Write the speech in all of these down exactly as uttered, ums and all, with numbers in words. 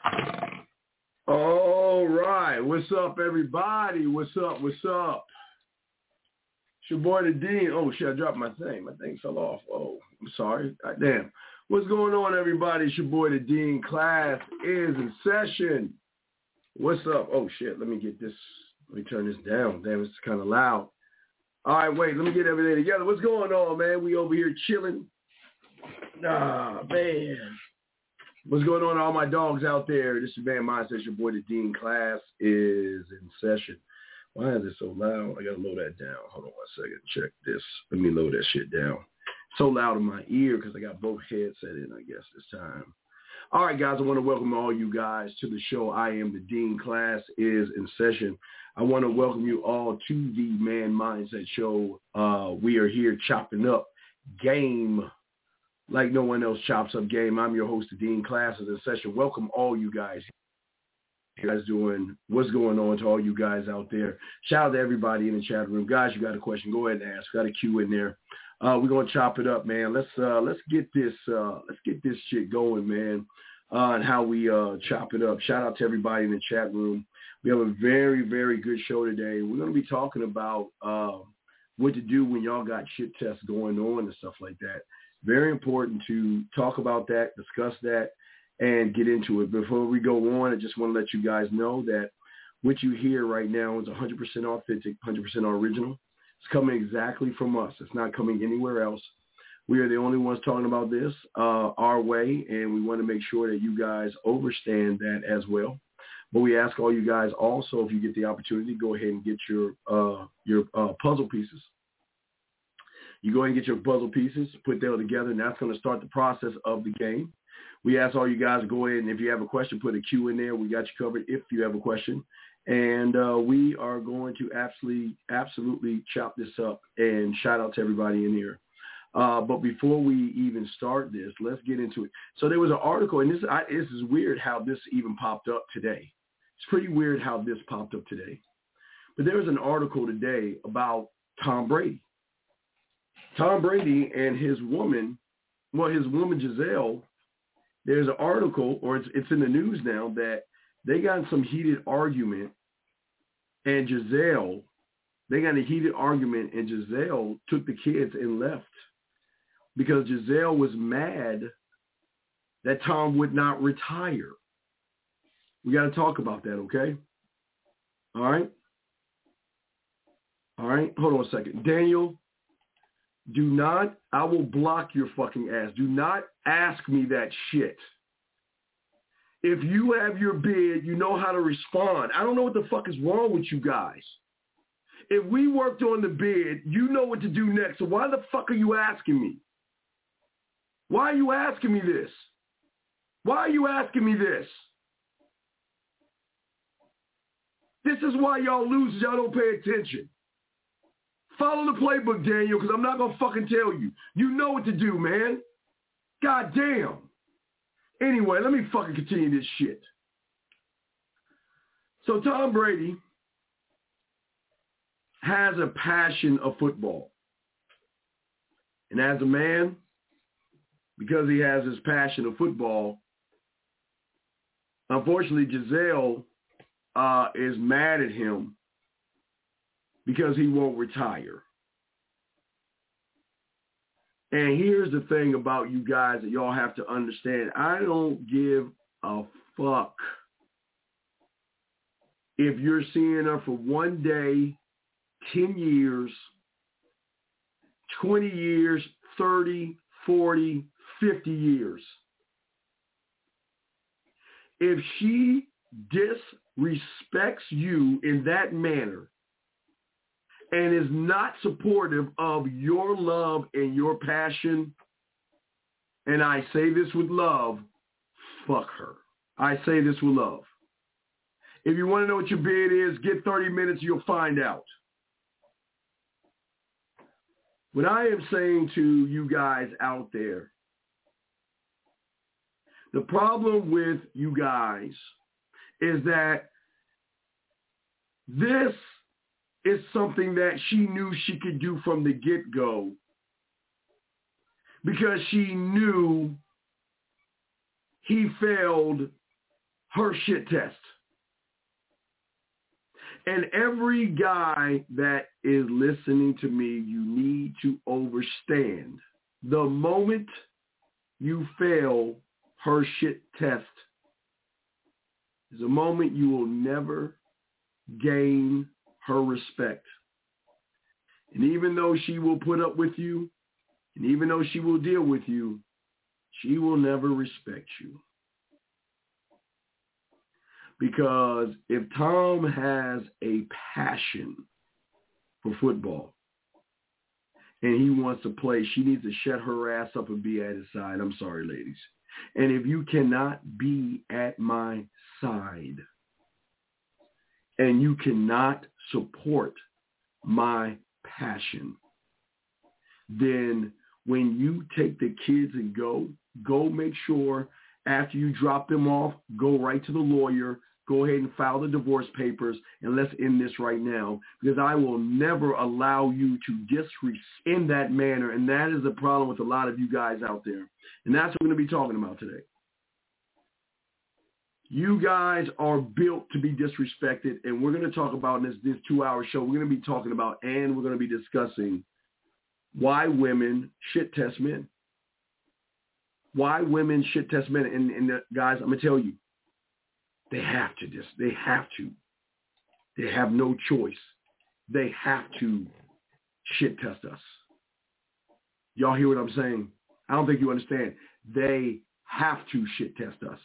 All right. What's up, everybody? What's up? What's up? It's your boy, the Dean. Oh, shit, I dropped my thing. My thing fell off. Oh, I'm sorry. God damn. What's going on, everybody? It's your boy, the Dean. Class is in session. What's up? Oh, shit. Let me get this. Let me turn this down. Damn, it's kind of loud. All right, wait. Let me get everything together. What's going on, man? We over here chilling. Nah, man. What's going on, all my dogs out there? This is Man Mindset. Your boy, the Dean. Class is in session. Why is it so loud? I got to load that down. Hold on one second. Check this. Let me load that shit down. So loud in my ear because I got both headsets in, I guess, this time. All right, guys, I want to welcome all you guys to the show. I am the Dean. Class is in session. I want to welcome you all to the Man Mindset Show. Uh, we are here chopping up game like no one else chops up game. I'm your host, the Dean. Class is in session. Welcome all you guys. You guys doing? What's going on to all you guys out there? Shout out to everybody in the chat room. Guys, you got a question, go ahead and ask. Got a queue in there. Uh, we're gonna chop it up, man. Let's uh, let's get this uh, let's get this shit going, man. Uh, and how we uh, chop it up. Shout out to everybody in the chat room. We have a very, very good show today. We're gonna be talking about uh, what to do when y'all got shit tests going on and stuff like that. Very important to talk about that, discuss that, and get into it. Before we go on, I just want to let you guys know that what you hear right now is one hundred percent authentic, one hundred percent original. It's coming exactly from us. It's not coming anywhere else. We are the only ones talking about this uh, our way, and we want to make sure that you guys understand that as well. But we ask all you guys also, if you get the opportunity, go ahead and get your uh, your uh, puzzle pieces. You go ahead and get your puzzle pieces, put them together, and that's going to start the process of the game. We ask all you guys to go ahead, and if you have a question, put a Q in there. We got you covered if you have a question. And uh, we are going to absolutely, absolutely chop this up, and shout out to everybody in here. Uh, but before we even start this, let's get into it. So there was an article, and this, I, this is weird how this even popped up today. It's pretty weird how this popped up today. But there was an article today about Tom Brady. Tom Brady and his woman, well, his woman Gisele, there's an article, or it's, it's in the news now, that they got in some heated argument, and Gisele, they got in a heated argument, and Gisele took the kids and left because Gisele was mad that Tom would not retire. We got to talk about that, okay? All right? All right? Hold on a second. Daniel, do not, I will block your fucking ass. Do not ask me that shit. If you have your bid, you know how to respond. I don't know what the fuck is wrong with you guys. If we worked on the bid, you know what to do next. So why the fuck are you asking me? Why are you asking me this? Why are you asking me this? This is why y'all lose. Y'all don't pay attention. Follow the playbook, Daniel, because I'm not going to fucking tell you. You know what to do, man. God damn. Anyway, let me fucking continue this shit. So Tom Brady has a passion of football. And as a man, because he has his passion of football, unfortunately Gisele uh, is mad at him because he won't retire. And here's the thing about you guys that y'all have to understand. I don't give a fuck if you're seeing her for one day, ten years, twenty years, thirty, forty, fifty years. If she disrespects you in that manner and is not supportive of your love and your passion, and I say this with love, fuck her. I say this with love. If you want to know what your bid is, get thirty minutes, you'll find out. What I am saying to you guys out there, the problem with you guys is that this is something that she knew she could do from the get-go because she knew he failed her shit test. And every guy that is listening to me, you need to understand the moment you fail her shit test is a moment you will never gain her respect. And even though she will put up with you, and even though she will deal with you, she will never respect you. Because if Tom has a passion for football and he wants to play, she needs to shut her ass up and be at his side. I'm sorry, ladies. And if you cannot be at my side and you cannot support my passion, then when you take the kids and go, go make sure after you drop them off, go right to the lawyer, go ahead and file the divorce papers, and let's end this right now, because I will never allow you to disrespect in that manner, and that is the problem with a lot of you guys out there. And that's what we're going to be talking about today. You guys are built to be disrespected, and we're going to talk about in this, this two-hour show, we're going to be talking about and we're going to be discussing why women shit test men. Why women shit test men. And, and the, guys, I'm going to tell you, they have to just, they have to. They have no choice. They have to shit test us. Y'all hear what I'm saying? I don't think you understand. They have to shit test us.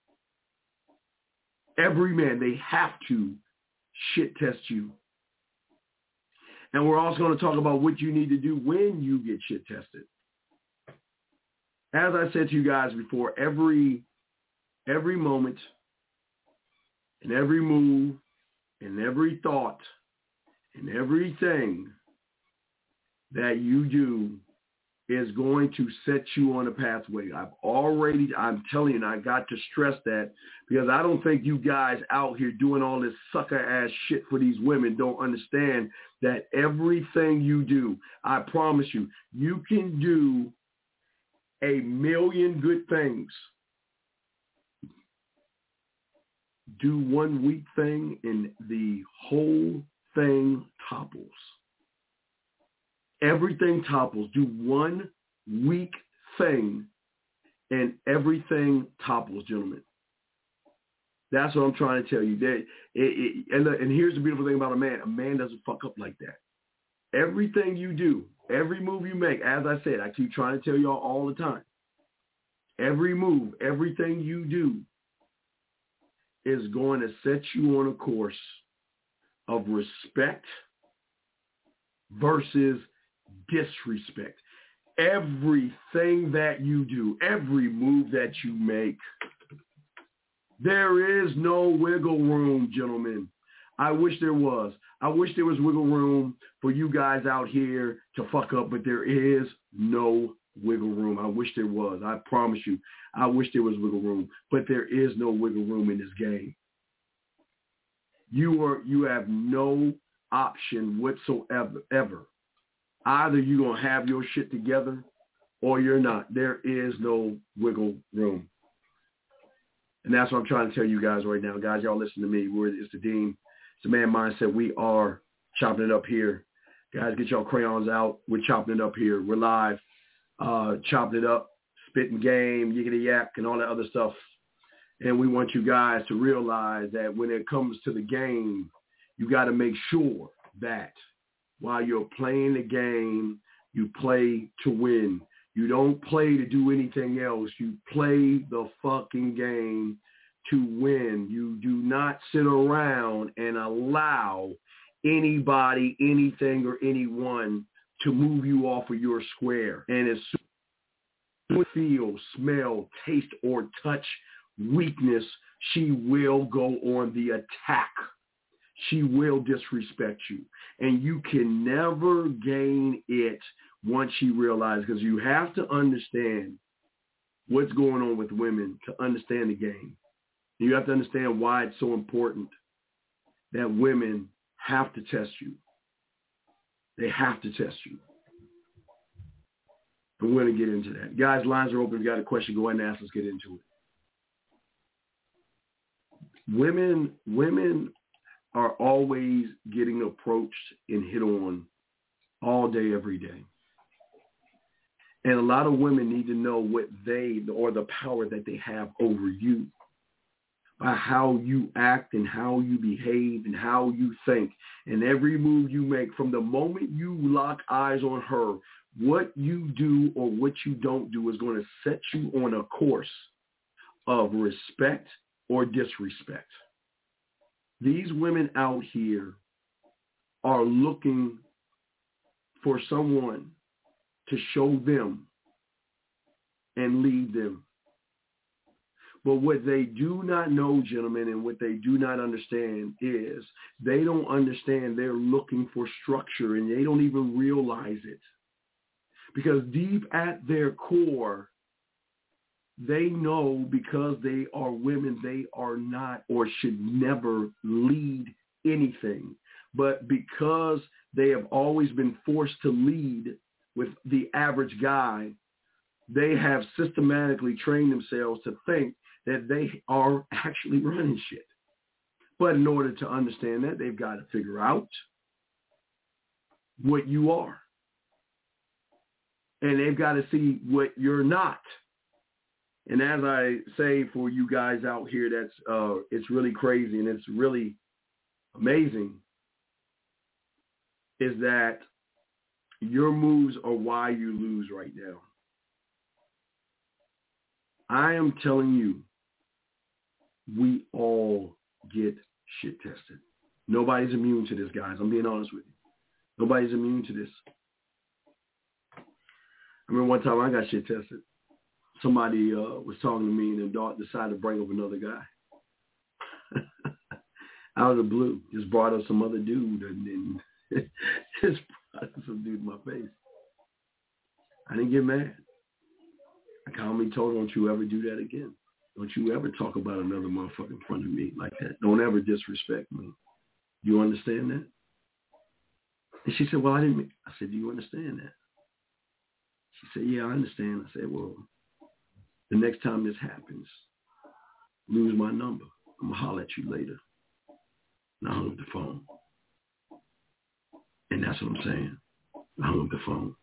Every man, they have to shit test you. And we're also going to talk about what you need to do when you get shit tested. As I said to you guys before, every every moment and every move and every thought and everything that you do is going to set you on a pathway. I've already, I'm telling you, and I got to stress that because I don't think you guys out here doing all this sucker ass shit for these women don't understand that everything you do, I promise you, you can do a million good things. Do one weak thing and the whole thing topples. Everything topples. Do one weak thing and everything topples, gentlemen. That's what I'm trying to tell you. That it, it, and, and here's the beautiful thing about a man. A man doesn't fuck up like that. Everything you do, every move you make, as I said, I keep trying to tell y'all all the time. Every move, everything you do is going to set you on a course of respect versus disrespect. Everything that you do, every move that you make, there is no wiggle room, gentlemen. I wish there was. I wish there was wiggle room for you guys out here to fuck up, but there is no wiggle room. I wish there was. I promise you. I wish there was wiggle room, but there is no wiggle room in this game. You are you have no option whatsoever. Ever. Either you're going to have your shit together or you're not. There is no wiggle room. And that's what I'm trying to tell you guys right now. Guys, y'all listen to me. We're, it's the Dean. It's the Man Mindset. We are chopping it up here. Guys, get y'all crayons out. We're chopping it up here. We're live. Uh, chopping it up, spitting game, yiggity yak, and all that other stuff. And we want you guys to realize that when it comes to the game, you got to make sure that while you're playing the game, you play to win. You don't play to do anything else. You play the fucking game to win. You do not sit around and allow anybody, anything, or anyone to move you off of your square. And as soon as you feel, smell, taste, or touch weakness, she will go on the attack. She will disrespect you. And you can never gain it once she realizes, because you have to understand what's going on with women to understand the game. You have to understand why it's so important that women have to test you. They have to test you. And we're going to get into that. Guys, lines are open. If you got a question, go ahead and ask. Let's get into it. Women, women are always getting approached and hit on all day, every day. And a lot of women need to know what they, or the power that they have over you, by how you act and how you behave and how you think. And every move you make, from the moment you lock eyes on her, what you do or what you don't do is going to set you on a course of respect or disrespect. These women out here are looking for someone to show them and lead them. But what they do not know, gentlemen, and what they do not understand is they don't understand they're looking for structure, and they don't even realize it. Because deep at their core, they know, because they are women, they are not or should never lead anything. But because they have always been forced to lead with the average guy, they have systematically trained themselves to think that they are actually running shit. But in order to understand that, they've got to figure out what you are. And they've got to see what you're not. And as I say, for you guys out here, that's uh, it's really crazy and it's really amazing, is that your moves are why you lose right now. I am telling you, we all get shit tested. Nobody's immune to this, guys. I'm being honest with you. Nobody's immune to this. I remember one time I got shit tested. Somebody uh, was talking to me, and then decided to bring up another guy. Out of the blue. Just brought up some other dude, and then just brought up some dude in my face. I didn't get mad. I calmly told her, don't you ever do that again. Don't you ever talk about another motherfucker in front of me like that. Don't ever disrespect me. Do you understand that? And she said, well, I didn't mean. I said, do you understand that? She said, yeah, I understand. I said, well, the next time this happens, lose my number. I'm going to holler at you later. And I hung up the phone. And that's what I'm saying. I hung up the phone.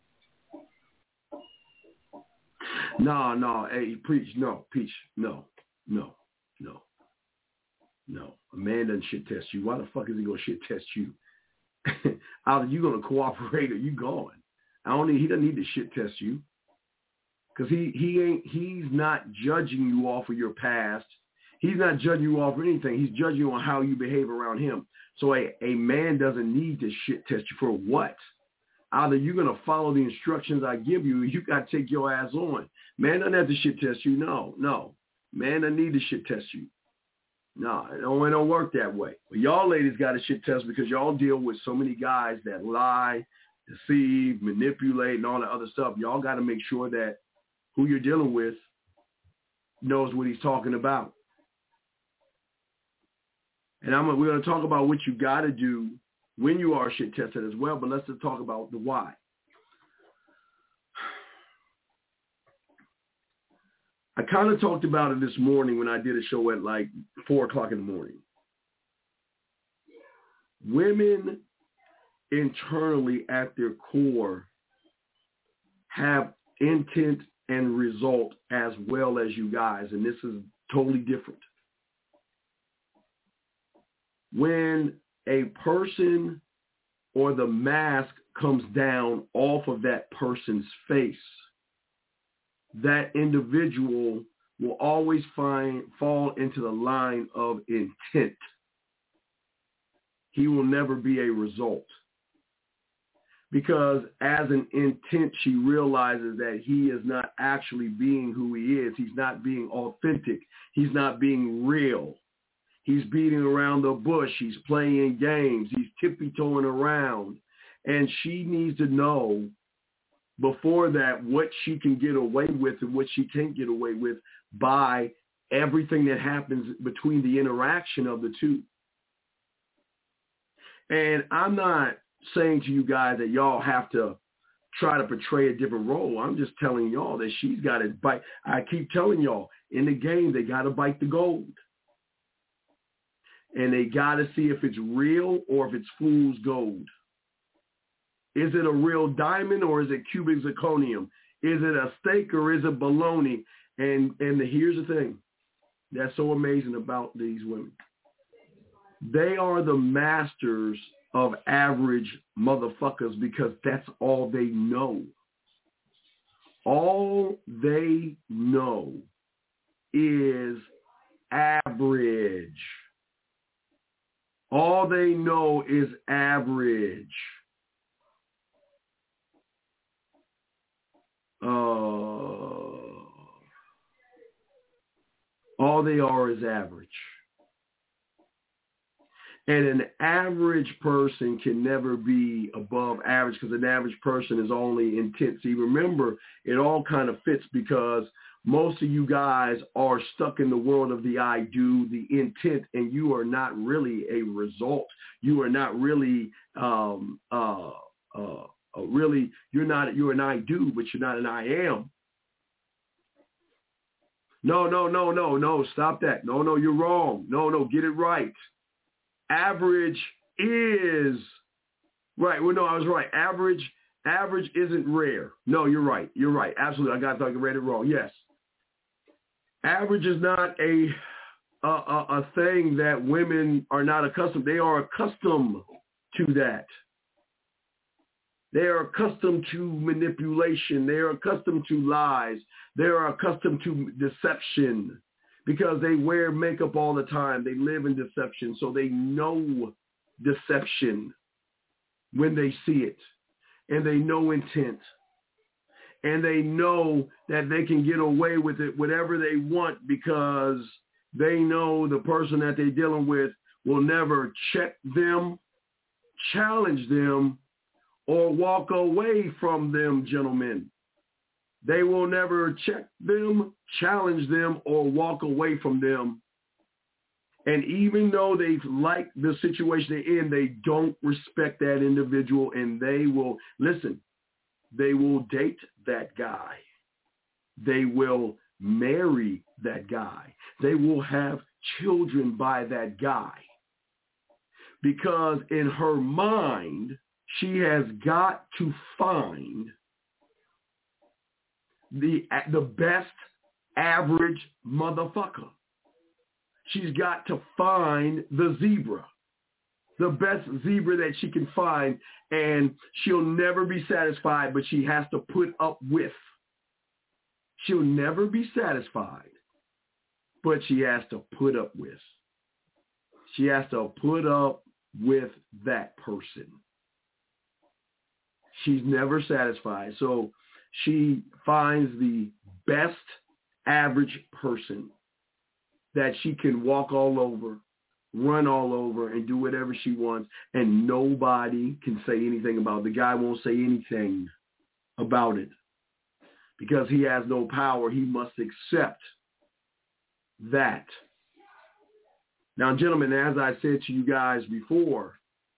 No, no, hey, preach, no, preach, no, no, no, no. A man doesn't shit test you. Why the fuck is he gonna shit test you? Either you gonna cooperate or you gone. I don't need. He doesn't need to shit test you, because he he ain't. He's not judging you off of your past. He's not judging you off of anything. He's judging you on how you behave around him. So a a man doesn't need to shit test you for what? Either you're going to follow the instructions I give you, you got to take your ass on. Man doesn't have to shit test you. No, no. Man doesn't need to shit test you. No, it don't, it don't work that way. But y'all ladies got to shit test because y'all deal with so many guys that lie, deceive, manipulate, and all that other stuff. Y'all got to make sure that who you're dealing with knows what he's talking about. And I'm, we're going to talk about what you got to do when you are shit tested as well, but let's just talk about the why. I kind of talked about it this morning when I did a show at like four o'clock in the morning. Women internally at their core have intent and result as well as you guys, and this is totally different. When a person or the mask comes down off of that person's face, that individual will always find fall into the line of intent. He will never be a result. Because as an intent, she realizes that he is not actually being who he is. He's not being authentic. He's not being real. He's beating around the bush. He's playing games. He's tippy-toeing around. And she needs to know before that what she can get away with and what she can't get away with by everything that happens between the interaction of the two. And I'm not saying to you guys that y'all have to try to portray a different role. I'm just telling y'all that she's got to bite. I keep telling y'all, in the game, they got to bite the gold. and they got to see if it's real or if it's fool's gold. Is it a real diamond or is it cubic zirconium? Is it a steak or is it bologna? And and the, here's the thing that's so amazing about these women. They are the masters of average motherfuckers because that's all they know. All they know is average. All they know is average. Uh, all they are is average. And an average person can never be above average because an average person is only intent. See, remember, it all kind of fits because most of you guys are stuck in the world of the I do, the intent, and you are not really a result. You are not really, um, uh, uh, uh, really, you're not, you're an I do, but you're not an I am. No, no, no, no, no, stop that. No, no, you're wrong. No, no, get it right. Average is, right, well, no, I was right. Average, average isn't rare. No, you're right. You're right. Absolutely. I got, I read it wrong. Yes. Average is not a, a, a, a thing that women are not accustomed. They are accustomed to that. They are accustomed to manipulation. They are accustomed to lies. They are accustomed to deception because they wear makeup all the time. They live in deception, so they know deception when they see it, and they know intent, and they know that they can get away with it, whatever they want, because they know the person that they're dealing with will never check them, challenge them, or walk away from them, gentlemen. They will never check them, challenge them, or walk away from them. And even though they like the situation they're in, they don't respect that individual, and they will, listen, they will date that guy. They will marry that guy. They will have children by that guy. Because in her mind, she has got to find the the best average motherfucker. She's got to find the zebra, the best zebra that she can find, and she'll never be satisfied, but she has to put up with. She'll never be satisfied, but she has to put up with. She has to put up with that person. She's never satisfied. So she finds the best average person that she can walk all over, run all over, and do whatever she wants, and nobody can say anything about it. The guy won't say anything about it because he has no power. He must accept that. Now, gentlemen, as I said to you guys before,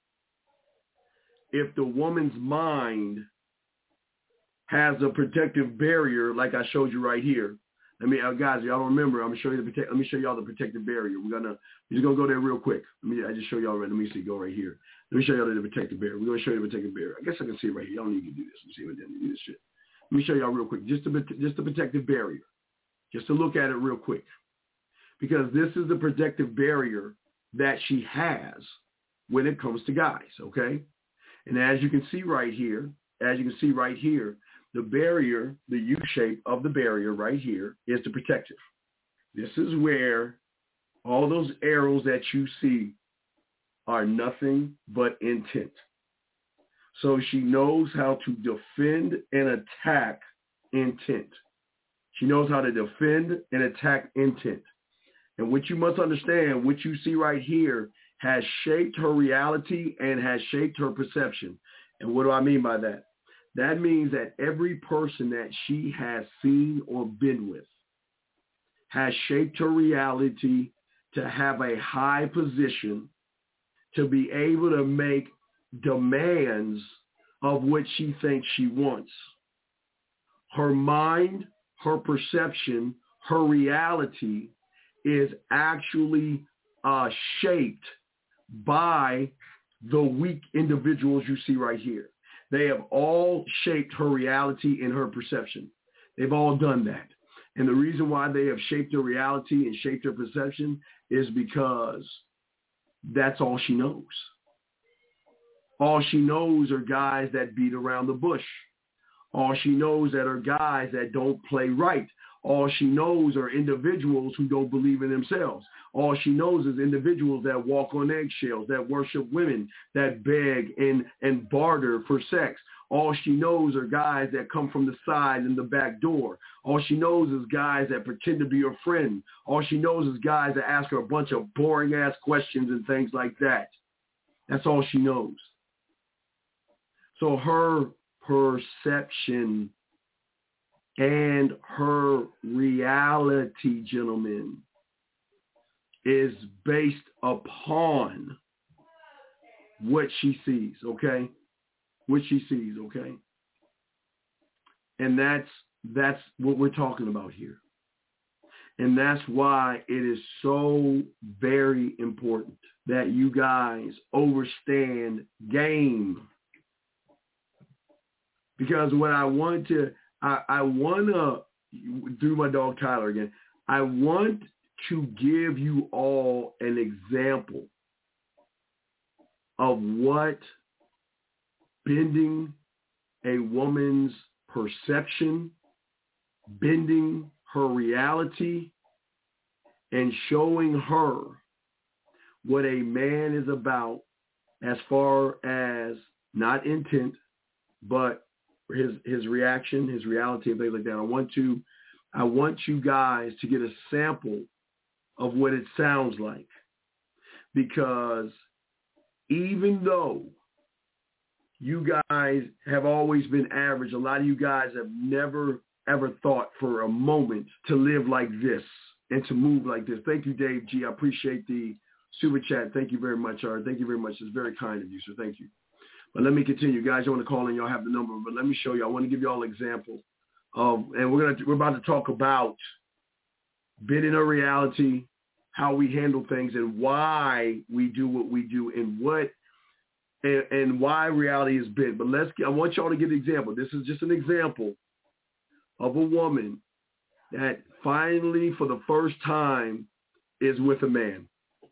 if the woman's mind has a protective barrier, like I showed you right here, I mean, uh, guys, y'all don't remember. I'm gonna show you the protect. Let me show y'all the protective barrier. We're gonna we're just gonna go there real quick. Let me I just show y'all right. Let me see. Go right here. Let me show y'all the protective barrier. We're gonna show you the protective barrier. I guess I can see it right here. Y'all don't need to do this. Let me see what I didn't do this shit. Let me show y'all real quick. Just the just the protective barrier. Just to look at it real quick, because this is the protective barrier that she has when it comes to guys. Okay. And as you can see right here, as you can see right here, the barrier, the U shape of the barrier right here is the protective. This is where all those arrows that you see are nothing but intent. So she knows how to defend and attack intent. She knows how to defend and attack intent. And what you must understand, what you see right here has shaped her reality and has shaped her perception. And what do I mean by that? That means that every person that she has seen or been with has shaped her reality to have a high position, to be able to make demands of what she thinks she wants. Her mind, her perception, her reality is actually uh, shaped by the weak individuals you see right here. They have all shaped her reality and her perception. They've all done that. And the reason why they have shaped her reality and shaped her perception is because that's all she knows. All she knows are guys that beat around the bush. All she knows that are guys that don't play right. All she knows are individuals who don't believe in themselves. All she knows is individuals that walk on eggshells, that worship women, that beg and, and barter for sex. All she knows are guys that come from the side and the back door. All she knows is guys that pretend to be her friend. All she knows is guys that ask her a bunch of boring-ass questions and things like that. That's all she knows. So her perception and her reality, gentlemen, is based upon what she sees, okay? What she sees, okay? And that's that's what we're talking about here. And that's why it is so very important that you guys understand game. Because what I want to, I, I want to, do my dog Tyler again, I want to give you all an example of what bending a woman's perception, bending her reality, and showing her what a man is about as far as not intent, but his his reaction, his reality, and things like that. I want to, I want you guys to get a sample of what it sounds like, because even though you guys have always been average, a lot of you guys have never ever thought for a moment to live like this and to move like this. Thank you, Dave G. I appreciate the super chat. Thank you very much, Art. Thank you very much. It's very kind of you, so thank you. But let me continue, guys. You want to call in? Y'all have the number, but let me show you. I want to give you all an example of, and we're gonna we're about to talk about bending our reality, how we handle things, and why we do what we do, and what and, and why reality is bent. But let's. I want y'all to get an example. This is just an example of a woman that finally, for the first time, is with a man.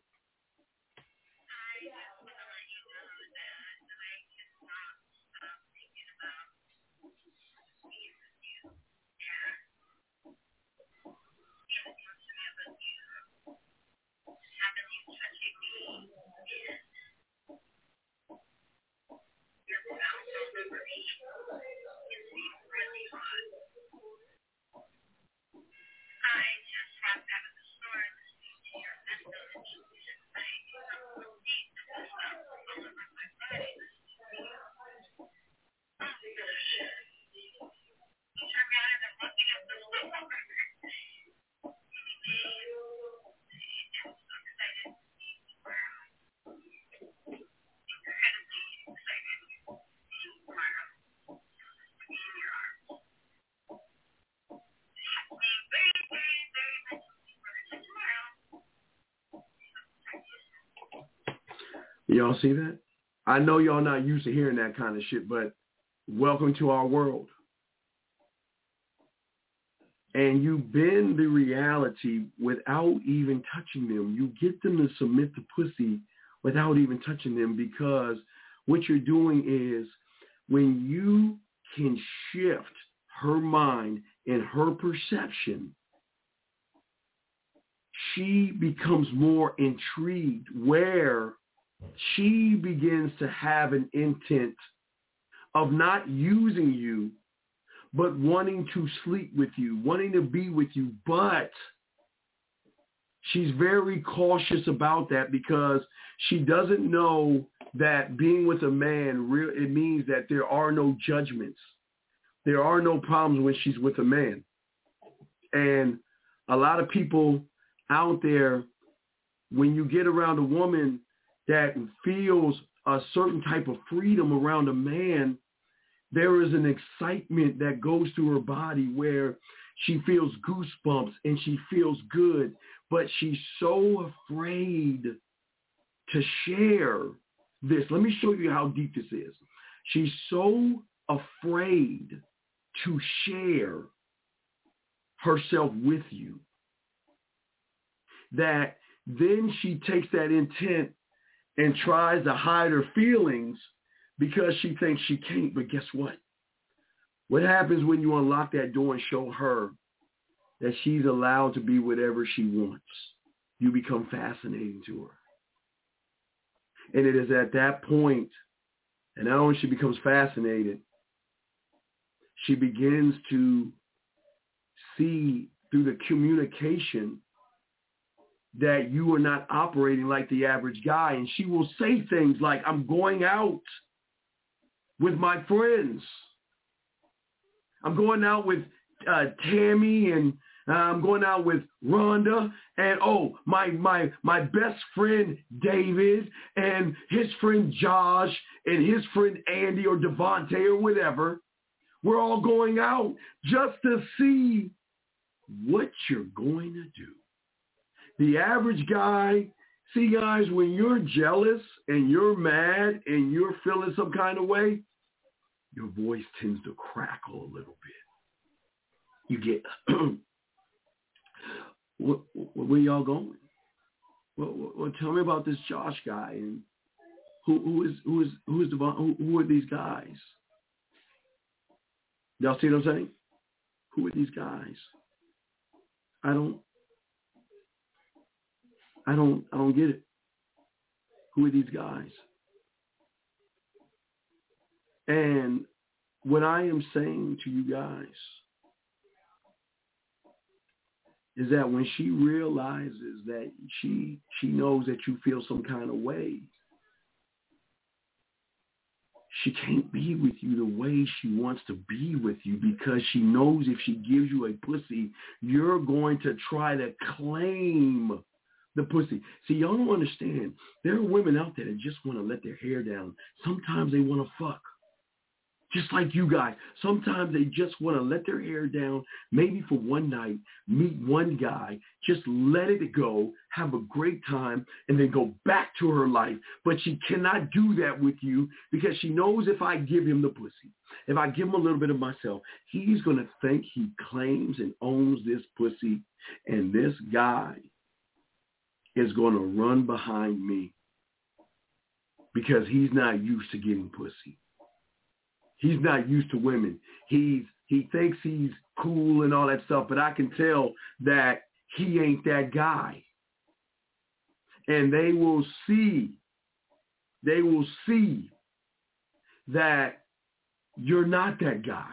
Y'all see that? I know y'all not used to hearing that kind of shit, but welcome to our world. And you bend the reality without even touching them. You get them to submit to pussy without even touching them, because what you're doing is, when you can shift her mind and her perception, she becomes more intrigued, where she begins to have an intent of not using you, but wanting to sleep with you, wanting to be with you. But she's very cautious about that, because she doesn't know that being with a man, it means that there are no judgments. There are no problems when she's with a man. And a lot of people out there, when you get around a woman that feels a certain type of freedom around a man, there is an excitement that goes through her body where she feels goosebumps and she feels good. but she's so afraid to share this. Let me show you how deep this is. She's so afraid to share herself with you that then she takes that intent and tries to hide her feelings because she thinks she can't. But guess what? What happens when you unlock that door and show her that she's allowed to be whatever she wants? You become fascinating to her. And it is at that point, and not only she becomes fascinated, she begins to see through the communication that you are not operating like the average guy. And she will say things like, I'm going out with my friends. I'm going out with uh, Tammy, and uh, I'm going out with Rhonda, and oh, my my my best friend David, and his friend Josh, and his friend Andy or Devontae or whatever. We're all going out just to see what you're going to do. The average guy, see guys, when you're jealous and you're mad and you're feeling some kind of way, your voice tends to crackle a little bit. You get, where, where y'all going? Well, well, tell me about this Josh guy, and who, who is who is who is the who, who are these guys? Y'all see what I'm saying? Who are these guys? I don't, I don't, I don't get it. Who are these guys? And what I am saying to you guys is that when she realizes that she she knows that you feel some kind of way, she can't be with you the way she wants to be with you, because she knows if she gives you a pussy, you're going to try to claim the pussy. See, y'all don't understand. There are women out there that just want to let their hair down. Sometimes they want to fuck. Just like you guys. Sometimes they just want to let their hair down, maybe for one night, meet one guy, just let it go, have a great time, and then go back to her life. But she cannot do that with you, because she knows if I give him the pussy, if I give him a little bit of myself, he's going to think he claims and owns this pussy, and this guy is going to run behind me because he's not used to getting pussy. He's not used to women. He's he thinks he's cool and all that stuff, but I can tell that he ain't that guy. And they will see, they will see that you're not that guy.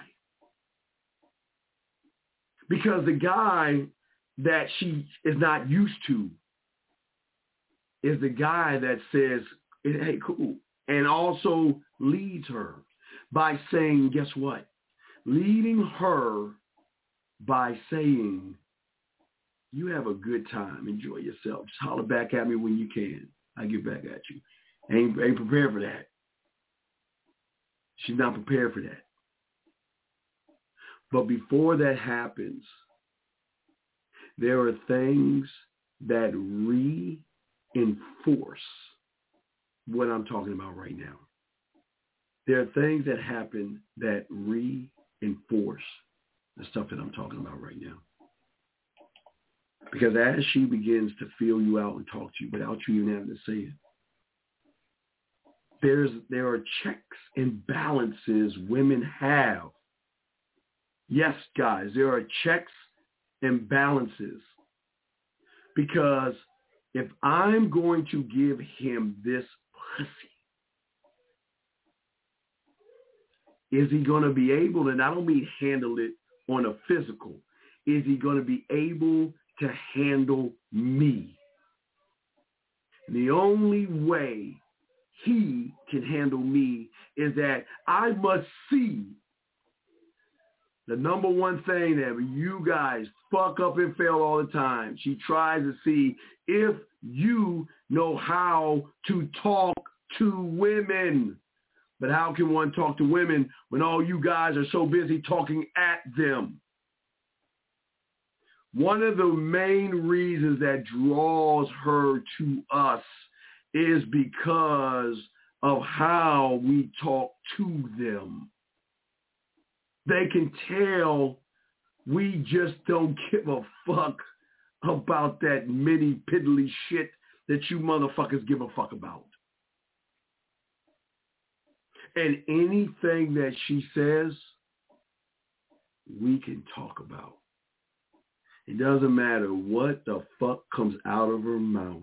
Because the guy that she is not used to is the guy that says, hey, cool, and also leads her by saying, guess what? Leading her by saying, you have a good time. Enjoy yourself. Just holler back at me when you can. I get back at you. Ain't, ain't prepared for that. She's not prepared for that. But before that happens, there are things that reinforce what I'm talking about right now. There are things that happen that reinforce the stuff that I'm talking about right now. Because as she begins to feel you out and talk to you without you even having to say it, there's there are checks and balances women have. Yes, guys, there are checks and balances. Because if I'm going to give him this pussy, is he going to be able, and I don't mean handle it on a physical, is he going to be able to handle me? The only way he can handle me is that I must see the number one thing that you guys fuck up and fail all the time. She tries to see if you know how to talk to women. But how can one talk to women when all you guys are so busy talking at them? one of the main reasons that draws her to us is because of how we talk to them. They can tell we just don't give a fuck about that mini piddly shit that you motherfuckers give a fuck about. And anything that she says, we can talk about. It doesn't matter what the fuck comes out of her mouth.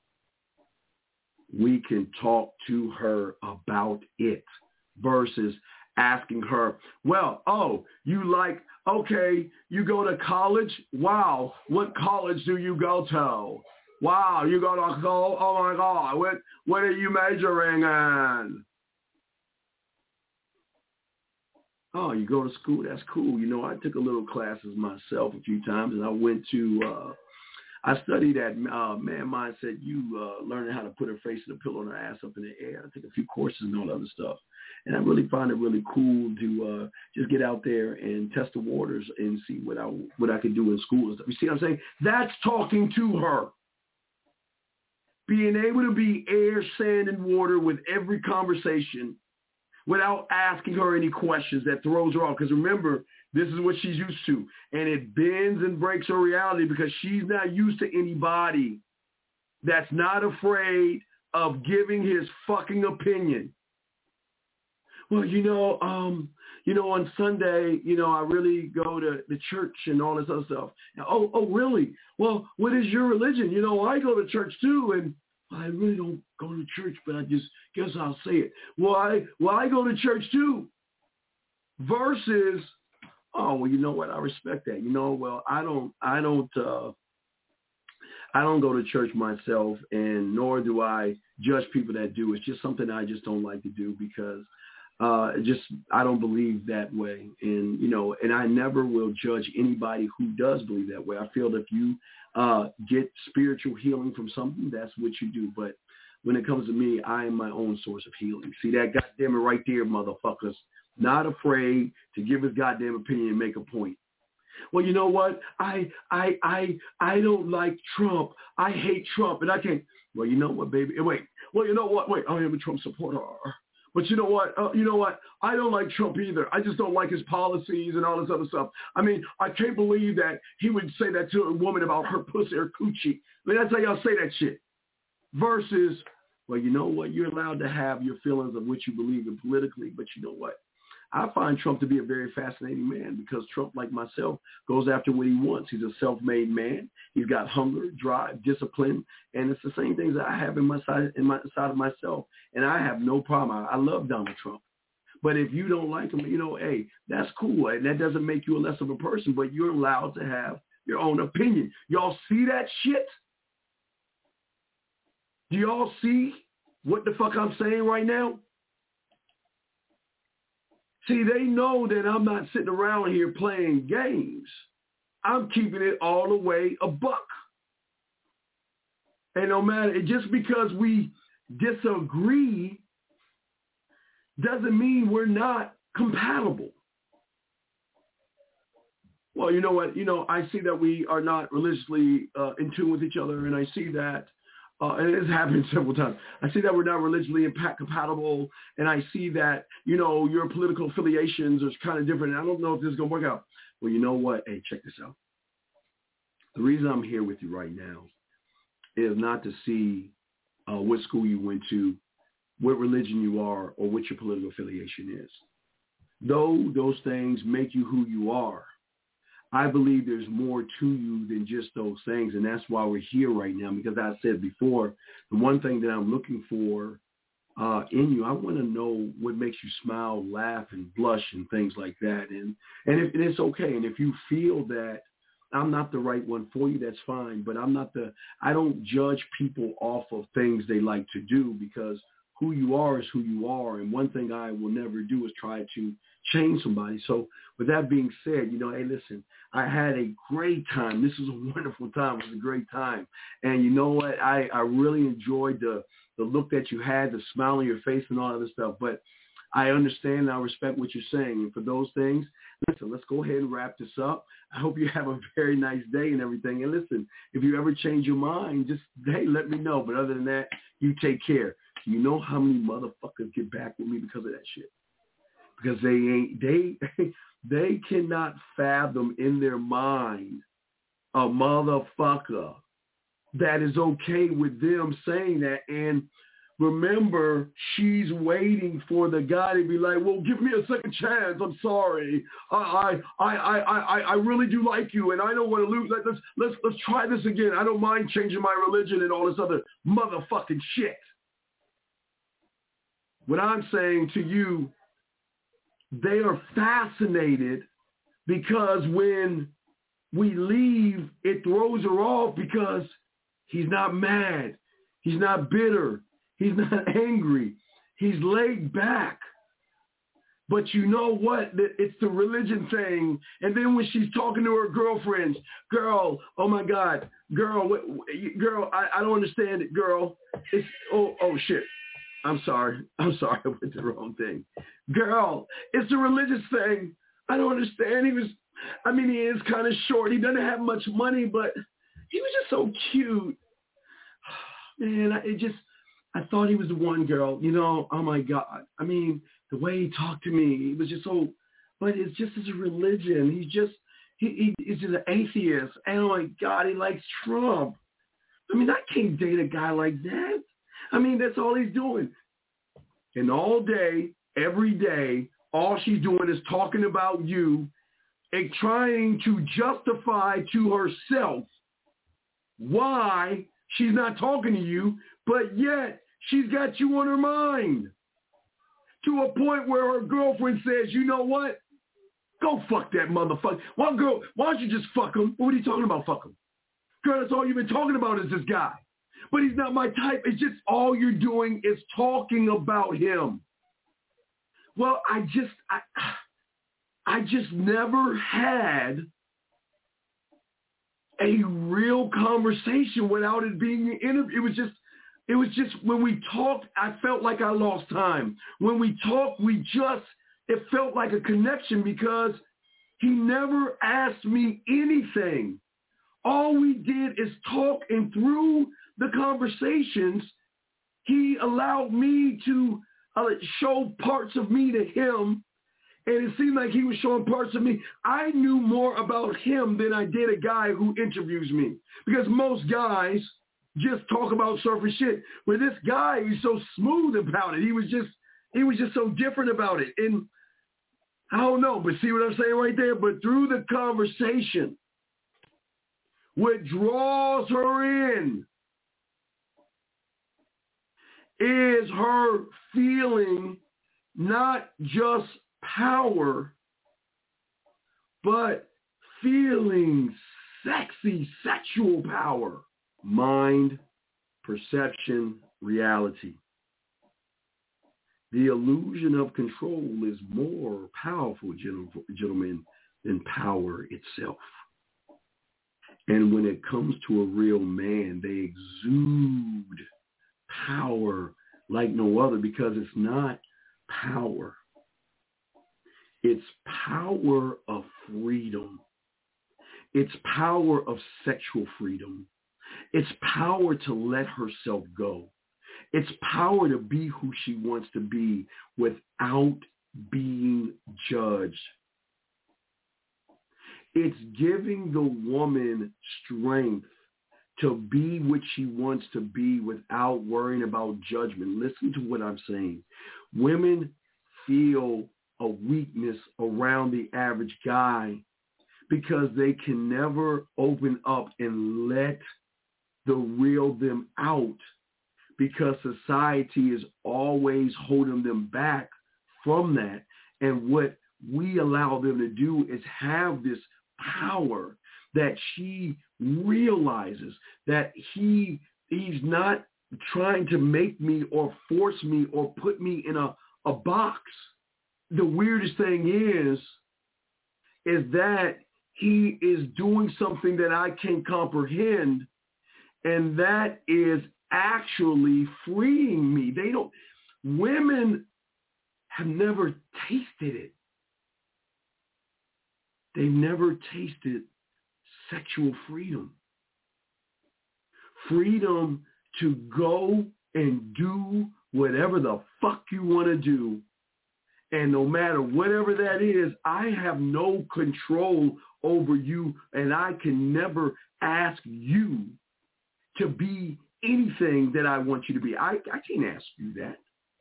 We can talk to her about it versus asking her, well, oh, you like, okay, you go to college? Wow, what college do you go to? Wow, you go to school? Oh my God, what, what are you majoring in? Oh, you go to school? That's cool. You know, I took a little classes myself a few times, and I went to, uh, I studied at uh, Man Mindset U, uh, learning how to put her face in a pillow and her ass up in the air. I took a few courses and all that other stuff. And I really find it really cool to uh, just get out there and test the waters and see what I what I could do in school and stuff. You see what I'm saying? That's talking to her. Being able to be air, sand, and water with every conversation without asking her any questions that throws her off. Because remember, this is what she's used to. And it bends and breaks her reality because she's not used to anybody that's not afraid of giving his fucking opinion. Well, you know, um, you know, on Sunday, you know, I really go to the church and all this other stuff. Oh, oh, really? Well, what is your religion? You know, I go to church too, and I really don't go to church, but I just guess I'll say it. Well, I, well, I go to church too. Versus, oh, well, you know what? I respect that. You know, well, I don't, I don't, uh, I don't go to church myself, and nor do I judge people that do. It's just something I just don't like to do because uh, just I don't believe that way. And, you know, and I never will judge anybody who does believe that way. I feel that if you uh, get spiritual healing from something, that's what you do. But when it comes to me, I am my own source of healing. See that goddamn it right there, motherfuckers. Not afraid to give his goddamn opinion and make a point. Well, you know what? I I I I don't like Trump. I hate Trump, and I can't. Well, you know what, baby? Wait. Well, you know what? Wait. I am a Trump supporter. But you know what? Uh, you know what? I don't like Trump either. I just don't like his policies and all this other stuff. I mean, I can't believe that he would say that to a woman about her pussy or coochie. I mean, that's how y'all say that shit. Versus, well, you know what? You're allowed to have your feelings of what you believe in politically, but you know what? I find Trump to be a very fascinating man because Trump, like myself, goes after what he wants. He's a self-made man. He's got hunger, drive, discipline, and it's the same things that I have in my side, in my side of myself. And I have no problem. I, I love Donald Trump. But if you don't like him, you know, hey, that's cool. And that doesn't make you a less of a person, but you're allowed to have your own opinion. Y'all see that shit? Do y'all see what the fuck I'm saying right now? See, they know that I'm not sitting around here playing games. I'm keeping it all the way a buck. And no matter, just because we disagree doesn't mean we're not compatible. Well, you know what? You know, I see that we are not religiously uh, in tune with each other, and I see that Uh, and it's happened several times. I see that we're not religiously impact compatible, and I see that, you know, your political affiliations are kind of different, and I don't know if this is going to work out. Well, you know what? Hey, check this out. The reason I'm here with you right now is not to see uh, what school you went to, what religion you are, or what your political affiliation is. Though those things make you who you are, I believe there's more to you than just those things, and that's why we're here right now, because I said before, the one thing that I'm looking for uh, in you, I want to know what makes you smile, laugh, and blush and things like that, and and, if, and it's okay, and if you feel that I'm not the right one for you, that's fine, but I'm not the, I don't judge people off of things they like to do, because who you are is who you are, and one thing I will never do is try to change somebody. So with that being said, you know, hey, listen, I had a great time. This was a wonderful time. It was a great time. And you know what? I, I really enjoyed the, the look that you had, the smile on your face and all other stuff. But I understand and I respect what you're saying. And for those things, Listen, let's go ahead and wrap this up. I hope you have a very nice day and everything. And listen, if you ever change your mind, just, hey, let me know. But other than that, you take care. You know how many motherfuckers get back with me because of that shit? Because they ain't, they, they cannot fathom in their mind a motherfucker that is okay with them saying that. And remember, she's waiting for the guy to be like, well, give me a second chance. I'm sorry. I I I I I really do like you, and I don't want to lose. Let's let's let's try this again. I don't mind changing my religion and all this other motherfucking shit. What I'm saying to you, they are fascinated because when we leave, it throws her off because he's not mad. He's not bitter. He's not angry. He's laid back. But you know what? It's the religion thing. And then when she's talking to her girlfriends, girl, oh my God, girl, what, girl, I, I don't understand it, girl. It's, oh, oh shit. I'm sorry. I'm sorry. I went to the wrong thing. Girl, it's the religious thing. I don't understand. He was, I mean, he is kind of short. He doesn't have much money, but he was just so cute. Man, I, it just, I thought he was the one, girl. You know, oh my God. I mean, the way he talked to me, he was just so, but it's just his religion. He's just, he, he he's just an atheist. And oh my God, he likes Trump. I mean, I can't date a guy like that. I mean, that's all he's doing. And all day, every day, all she's doing is talking about you and trying to justify to herself why she's not talking to you, but yet she's got you on her mind to a point where her girlfriend says, you know what? Go fuck that motherfucker. Well, girl, why don't you just fuck him? What are you talking about, fuck him? Girl, that's all you've been talking about is this guy. But he's not my type. It's just all you're doing is talking about him. Well, I just, I, I just never had a real conversation without it being an interview. It was just, it was just when we talked, I felt like I lost time. When we talked, we just, it felt like a connection because he never asked me anything. All we did is talk, and through the conversations, he allowed me to uh, show parts of me to him, and it seemed like he was showing parts of me. I knew more about him than I did a guy who interviews me, because most guys just talk about surface shit. But this guy was so smooth about it. He was just, he was just so different about it. And I don't know, but see what I'm saying right there? But through the conversation, what draws her in is her feeling not just power, but feeling sexy, sexual power. Mind, perception, reality. The illusion of control is more powerful, gentlemen, than power itself. And when it comes to a real man, they exude power like no other, because it's not power. It's power of freedom. It's power of sexual freedom. It's power to let herself go. It's power to be who she wants to be without being judged. It's giving the woman strength to be what she wants to be without worrying about judgment. Listen to what I'm saying. Women feel a weakness around the average guy because they can never open up and let the real them out, because society is always holding them back from that. And what we allow them to do is have this power that she realizes that he he's not trying to make me or force me or put me in a, a box. The weirdest thing is, is that he is doing something that I can't comprehend, and that is actually freeing me. They don't, women have never tasted it. they've never tasted sexual freedom. Freedom to go and do whatever the fuck you want to do. And no matter whatever that is, I have no control over you, and I can never ask you to be anything that I want you to be. I, I can't ask you that.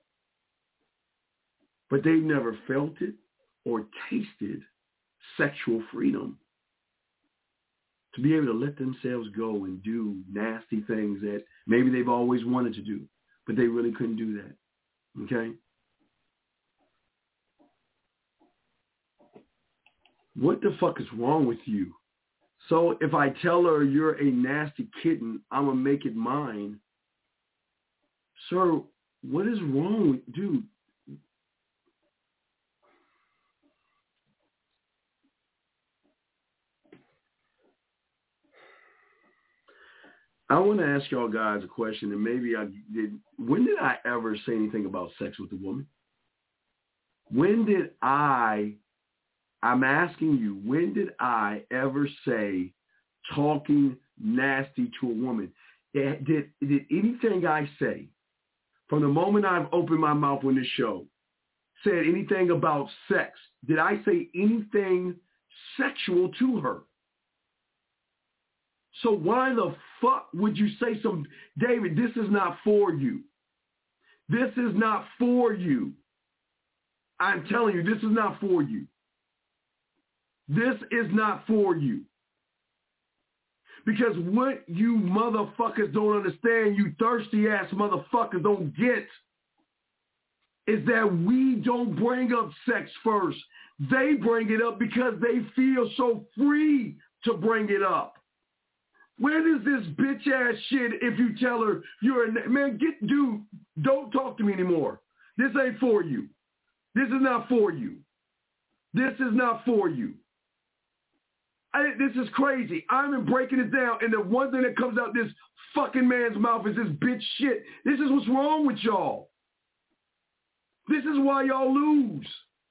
But they've never felt it or tasted sexual freedom to be able to let themselves go and do nasty things that maybe they've always wanted to do, but they really couldn't do that. Okay? What the fuck is wrong with you? So if I tell her you're a nasty kitten, I'm going to make it mine. Sir, what is wrong with, dude? I want to ask y'all guys a question, and maybe I did. When did I ever say anything about sex with a woman? When did I, I'm asking you, when did I ever say talking nasty to a woman? Did, did, did anything I say from the moment I've opened my mouth on this show said anything about sex? Did I say anything sexual to her? So why the fuck would you say some, David, this is not for you. This is not for you. I'm telling you, this is not for you. This is not for you. Because what you motherfuckers don't understand, you thirsty ass motherfuckers don't get, is that we don't bring up sex first. They bring it up because they feel so free to bring it up. Where does this bitch ass shit if you tell her you're a, man, get, dude, don't talk to me anymore. This ain't for you. This is not for you. This is not for you. I, this is crazy. I'm breaking it down, and the one thing that comes out this fucking man's mouth is this bitch shit. This is what's wrong with y'all. This is why y'all lose.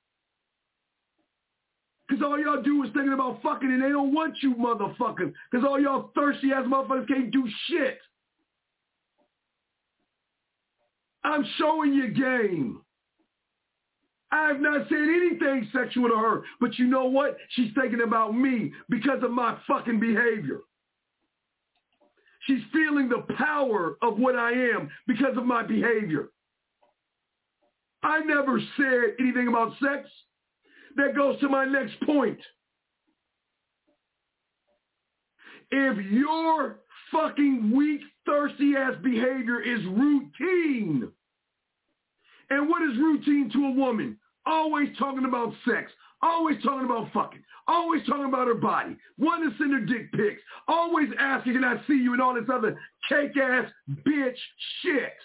Because all y'all do is thinking about fucking, and they don't want you motherfuckers. Because all y'all thirsty ass motherfuckers can't do shit. I'm showing you game. I have not said anything sexual to her, but you know what? She's thinking about me because of my fucking behavior. She's feeling the power of what I am because of my behavior. I never said anything about sex. That goes to my next point. If your fucking weak, thirsty ass behavior is routine, and what is routine to a woman? Always talking about sex, always talking about fucking, always talking about her body, wanting to send her dick pics, always asking, can I see you, and all this other cake ass bitch shit.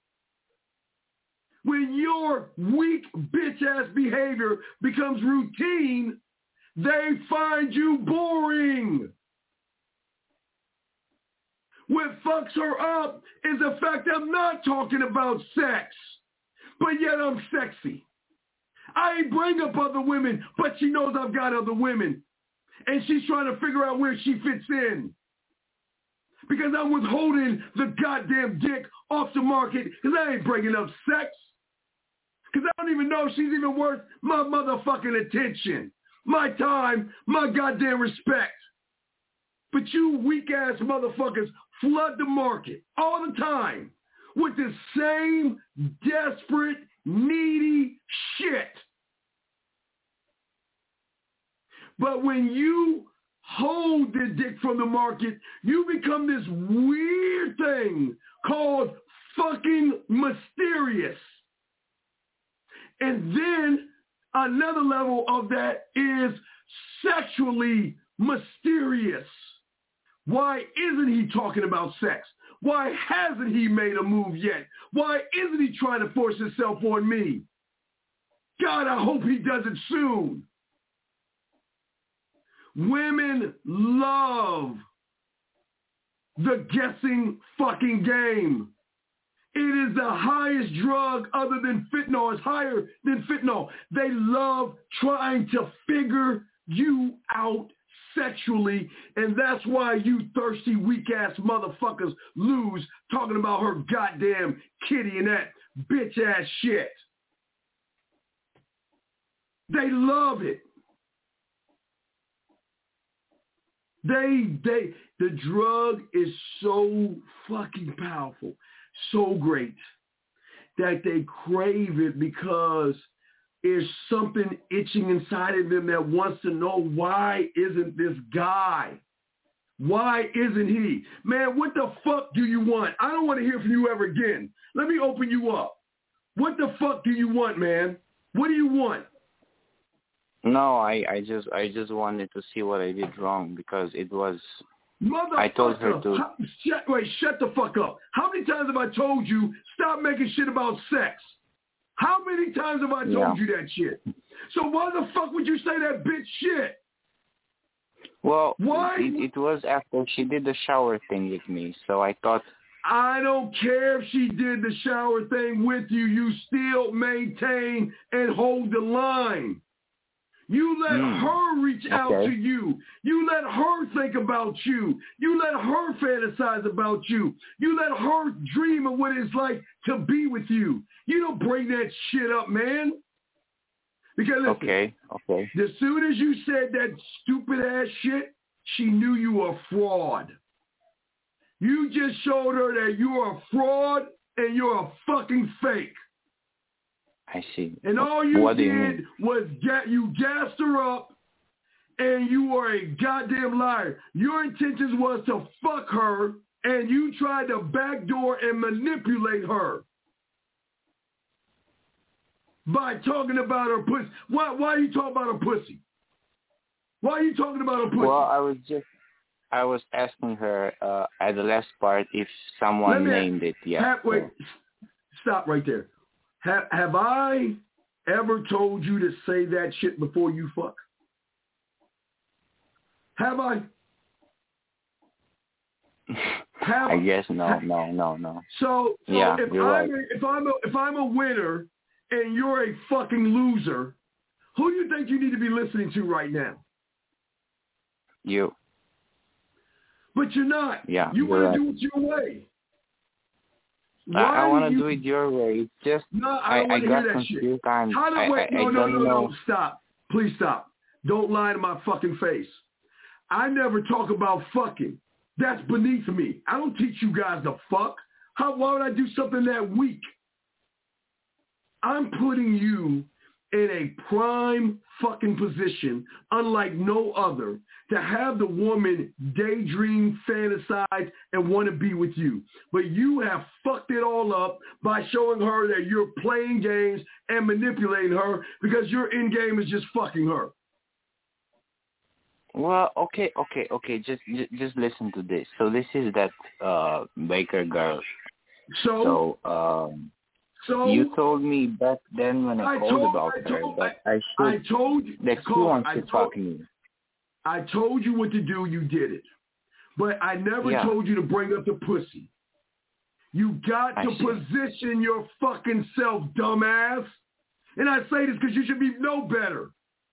When your weak bitch-ass behavior becomes routine, they find you boring. What fucks her up is the fact that I'm not talking about sex, but yet I'm sexy. I ain't bring up other women, but she knows I've got other women. And she's trying to figure out where she fits in. Because I'm withholding the goddamn dick off the market because I ain't bringing up sex. Because I don't even know if she's even worth my motherfucking attention, my time, my goddamn respect. But you weak-ass motherfuckers flood the market all the time with the same desperate, needy shit. But when you hold the dick from the market, you become this weird thing called fucking mysterious. And then another level of that is sexually mysterious. Why isn't he talking about sex? Why hasn't he made a move yet? Why isn't he trying to force himself on me? God, I hope he does it soon. Women love the guessing fucking game. It is the highest drug other than fentanyl. It's higher than fentanyl. They love trying to figure you out sexually, and that's why you thirsty, weak-ass motherfuckers lose talking about her goddamn kitty and that bitch-ass shit. They love it. They, they, the drug is so fucking powerful, so great, that they crave it because there's something itching inside of them that wants to know, why isn't this guy? Why isn't he? Man, what the fuck do you want? I don't want to hear from you ever again. Let me open you up. What the fuck do you want, man? What do you want? No, I, I just I just wanted to see what I did wrong because it was. I told her to. How, shut, wait, shut the fuck up. How many times have I told you stop making shit about sex? How many times have I told yeah. you that shit? So why the fuck would you say that bitch shit? Well, why? It, it was after she did the shower thing with me, so I thought. I don't care if she did the shower thing with you. You still maintain and hold the line. You let mm. her reach okay. out to you. You let her think about you. You let her fantasize about you. You let her dream of what it's like to be with you. You don't bring that shit up, man. Because listen, okay, okay. As soon as you said that stupid ass shit, she knew you were a fraud. You just showed her that you are a fraud and you're a fucking fake. I see. And all you what did you was get you gassed her up, and you were a goddamn liar. Your intentions was to fuck her, and you tried to backdoor and manipulate her by talking about her pussy. Why? Why are you talking about her pussy? Why are you talking about her pussy? Well, I was just, I was asking her uh, at the last part if someone named it. Yeah. Have, wait, stop right there. Have, have I ever told you to say that shit before you fuck? Have I? Have I guess no, no, no, no. So, so yeah, if you're I'm right. a, if I'm a, if I'm a winner and you're a fucking loser, who do you think you need to be listening to right now? You. But you're not. Yeah. You want right. to do it your way. I, I want to you... do it your way. It's just no, I, don't I, I got got that confused shit. and How do, I, wait, I, no, I no, don't no, know. no, stop. Please stop. Don't lie to my fucking face. I never talk about fucking. That's beneath me. I don't teach you guys to fuck. How, why would I do something that weak? I'm putting you in a prime fucking position, unlike no other, to have the woman daydream, fantasize, and want to be with you. But you have fucked it all up by showing her that you're playing games and manipulating her because your end game is just fucking her. Well, okay, okay, okay. Just, just, just listen to this. So this is that uh, Baker girl. So, so, um, so you told me back then when I, I called told, about I her told, that I, I should. I told you that she wants to told, talk to me. I told you what to do. You did it, but I never yeah. told you to bring up the pussy. You got I to see. position your fucking self, dumbass. And I say this because you should be no better.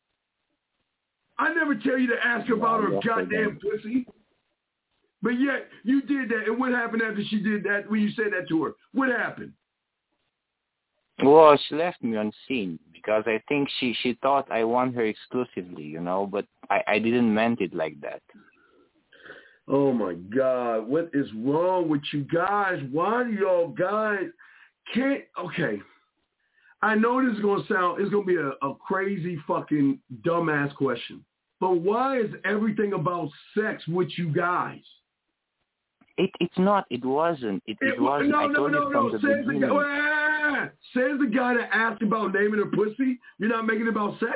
I never tell you to ask her about her goddamn pussy. But yet, you did that. And what happened after she did that, when you said that to her? What happened? Well, she left me on scene because I think she, she thought I want her exclusively, you know, but I, I didn't meant it like that. Oh, my God. What is wrong with you guys? Why do y'all guys can't? Okay. I know this is going to sound, it's going to be a, a crazy fucking dumbass question. But why is everything about sex with you guys? It It's not. It wasn't. It, it, it wasn't. No, I no, told no, you no. from the Says the, beginning. guy, says the guy that asked about naming her pussy. You're not making it about sex?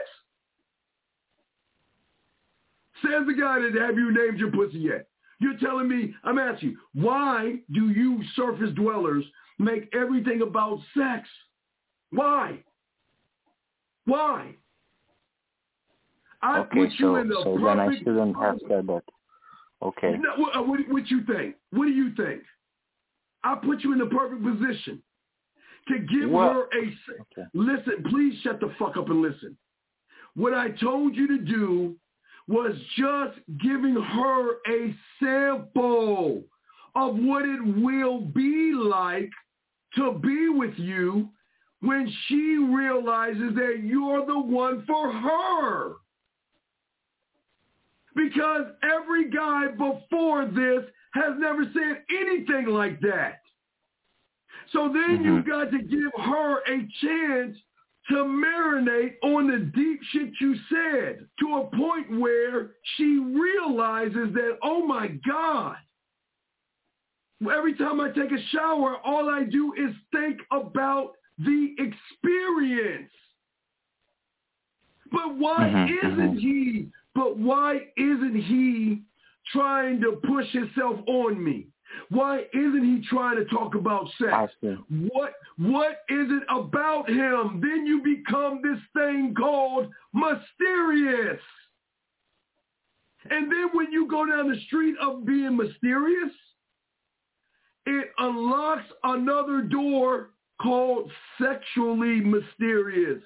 Says the guy that have you named your pussy yet? You're telling me, I'm asking you, why do you surface dwellers make everything about sex? Why? Why? I okay, put you so, in the so perfect... then I shouldn't have said that. Okay. No, what, what, what you think? What do you think? I put you in the perfect position to give well, her a... Okay. Listen, please shut the fuck up and listen. What I told you to do was just giving her a sample of what it will be like to be with you when she realizes that you're the one for her. Because every guy before this has never said anything like that. So then mm-hmm. you got to give her a chance to marinate on the deep shit you said to a point where she realizes that, oh my God, every time I take a shower, all I do is think about the experience. But why mm-hmm. isn't he, but why isn't he trying to push himself on me? Why isn't he trying to talk about sex? What what is it about him? Then you become this thing called mysterious. And then when you go down the street of being mysterious, it unlocks another door called sexually mysterious.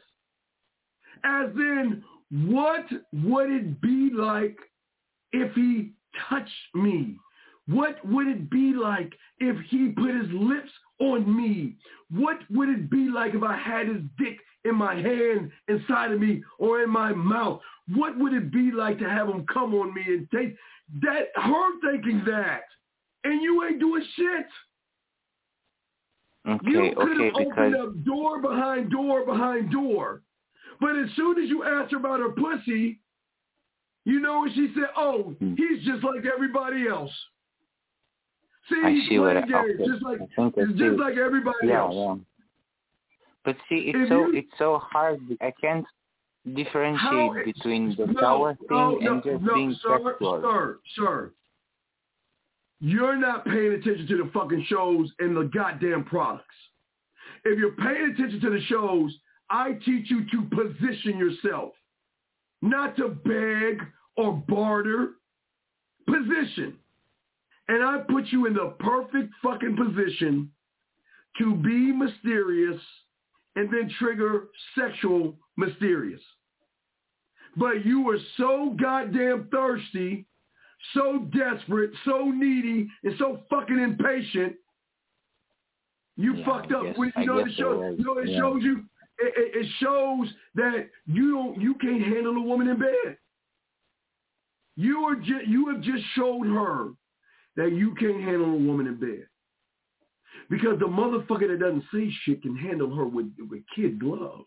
As in, what would it be like if he touched me? What would it be like if he put his lips on me? What would it be like if I had his dick in my hand, inside of me, or in my mouth? What would it be like to have him come on me and take that? Her thinking that, and you ain't doing shit. Okay, you could okay, have because... opened up door behind door behind door. But as soon as you asked her about her pussy, you know what she said? Oh, he's just like everybody else. See, I he's see playing what games, okay. just like it's just like everybody yeah, else. Yeah. But see, it's If so you, it's so hard. I can't differentiate between the no, shower thing no, no, and just no, being sir, sexual. Sir, sir, you're not paying attention to the fucking shows and the goddamn products. If you're paying attention to the shows, I teach you to position yourself, not to beg or barter. Position. And I put you in the perfect fucking position to be mysterious and then trigger sexual mysterious. But you were so goddamn thirsty, so desperate, so needy, and so fucking impatient, you yeah, fucked up. Guess, When, you, know it shows, you know it yeah. shows you, it, it, it shows that you don't, you can't handle a woman in bed. You are just, you have just showed her that you can't handle a woman in bed. Because the motherfucker that doesn't say shit can handle her with, with kid gloves.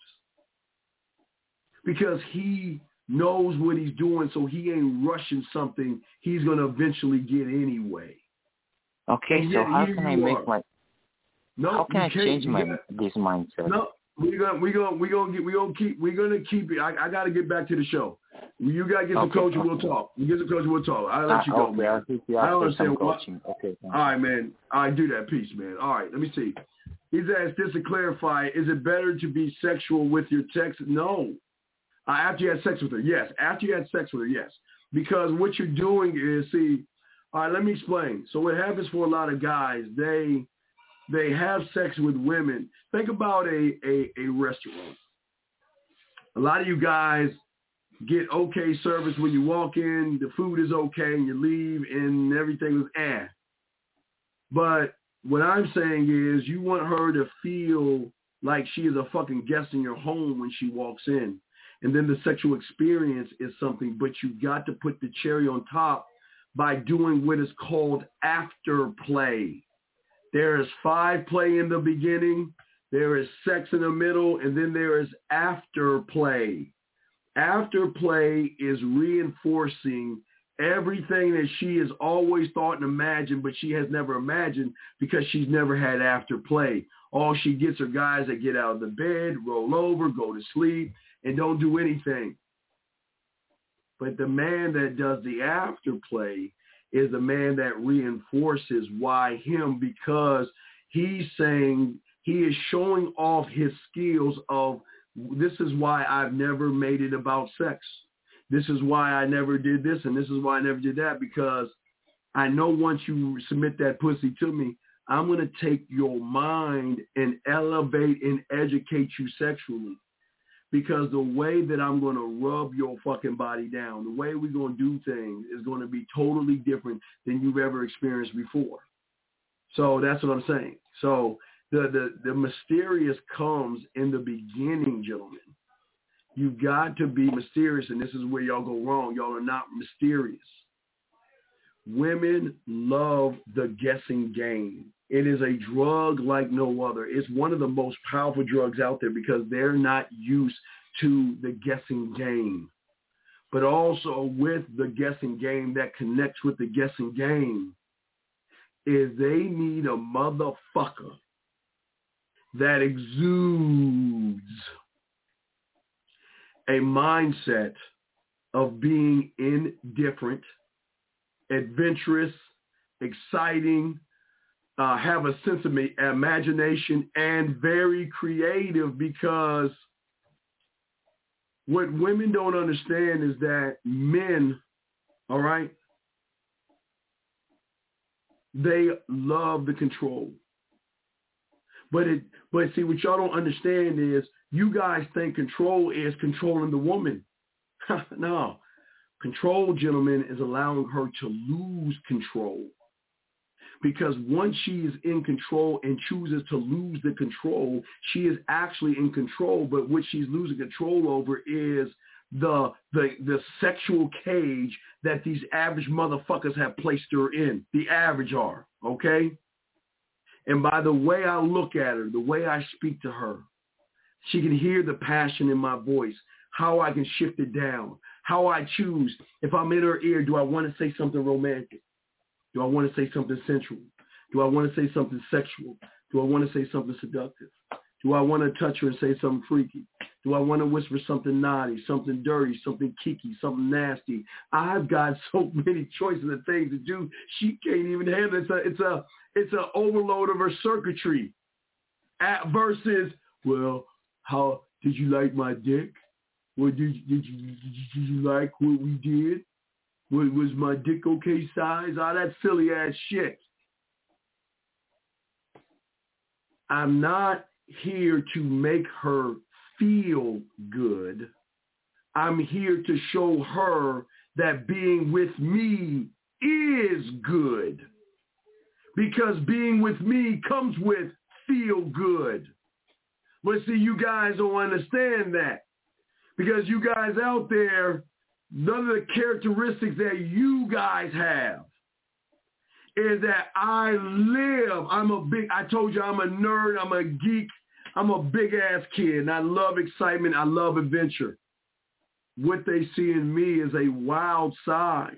Because he knows what he's doing, so he ain't rushing something he's going to eventually get anyway. Okay, so how can I make are. my... No, how can I change my got, this mindset? No, we're gonna we gonna we gonna get we gonna keep we're gonna keep it. I, I got to get back to the show. You gotta get some okay, coaching. okay. We'll talk. You get some coaching. We'll talk. I'll let uh, you go, okay, man. You I don't understand what. Coaching. Okay. All right, man. All right, do that. Peace, man. All right, let me see. He's asked this to clarify: is it better to be sexual with your text? No. Uh, after you had sex with her, yes. After you had sex with her, yes. Because what you're doing is, see. All right, let me explain. So what happens for a lot of guys? They they have sex with women. Think about a a, a restaurant. A lot of you guys get okay service when you walk in, the food is okay, and you leave, and everything is eh. But what I'm saying is you want her to feel like she is a fucking guest in your home when she walks in. And then the sexual experience is something, but you got to put the cherry on top by doing what is called afterplay. There is five play in the beginning, there is sex in the middle, and then there is afterplay. Afterplay is reinforcing everything that she has always thought and imagined, but she has never imagined because she's never had afterplay. All she gets are guys that get out of the bed, roll over, go to sleep, and don't do anything. But the man that does the afterplay is the man that reinforces why him, because he's saying, he is showing off his skills of, this is why I've never made it about sex. This is why I never did this, and this is why I never did that, because I know once you submit that pussy to me, I'm going to take your mind and elevate and educate you sexually. because the way that I'm going to rub your fucking body down, the way we're going to do things is going to be totally different than you've ever experienced before. So that's what I'm saying. So the, the, the mysterious comes in the beginning, gentlemen. You've got to be mysterious, and this is where y'all go wrong. Y'all are not mysterious. Women love the guessing game. It is a drug like no other. It's one of the most powerful drugs out there because they're not used to the guessing game. But also with the guessing game that connects with the guessing game is they need a motherfucker that exudes a mindset of being indifferent, adventurous, exciting, uh, have a sense of imagination, and very creative, because what women don't understand is that men, all right, they love the control. But it, but see, what y'all don't understand is you guys think control is controlling the woman. No. Control, gentlemen, is allowing her to lose control. Because once she is in control and chooses to lose the control, she is actually in control. But what she's losing control over is the, the, the sexual cage that these average motherfuckers have placed her in. The average are, okay? And by the way I look at her, the way I speak to her, she can hear the passion in my voice, how I can shift it down, how I choose. If I'm in her ear, do I want to say something romantic? Do I want to say something sensual? Do I want to say something sexual? Do I want to say something seductive? Do I want to touch her and say something freaky? Do I want to whisper something naughty, something dirty, something kinky, something nasty? I've got so many choices of things to do. She can't even handle it. It's a, it's a, it's an overload of her circuitry. At versus, well, how did you like my dick? Well, did, did, you, did you like what we did? Was, was my dick okay size? All that silly ass shit. I'm not here to make her feel good. I'm here to show her that being with me is good. Because being with me comes with feel good. But see, you guys don't understand that. Because you guys out there, none of the characteristics that you guys have is that I live. I'm a big, I told you I'm a nerd, I'm a geek, I'm a big ass kid, and I love excitement, I love adventure. What they see in me is a wild side.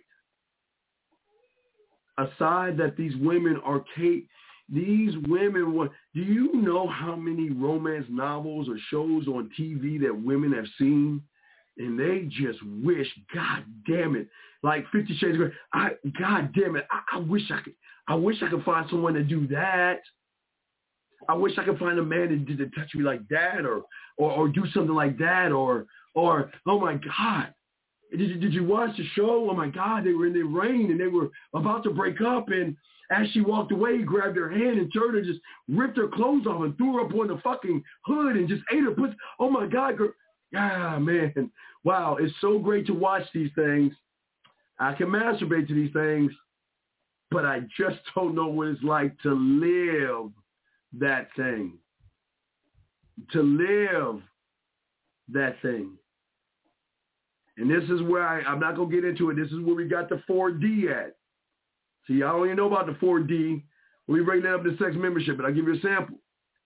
A side that these women are capable. These women, want, do you know how many romance novels or shows on T V that women have seen? And they just wish, God damn it, like Fifty Shades of Grey, I, God damn it, I, I wish I could, I wish I could find someone to do that. I wish I could find a man to, to touch me like that, or, or, or do something like that, or, or, oh my God, did you, did you watch the show? Oh my God, they were in the rain and they were about to break up, and as she walked away, he grabbed her hand and turned her, just ripped her clothes off and threw her up on the fucking hood and just ate her pussy. Oh my God, girl. Yeah, man. Wow, it's so great to watch these things. I can masturbate to these things, but I just don't know what it's like to live that thing. To live that thing. And this is where I, I'm not going to get into it. This is where we got the four D at. See, I don't even know about the four D. We bring that up to sex membership, but I'll give you a sample.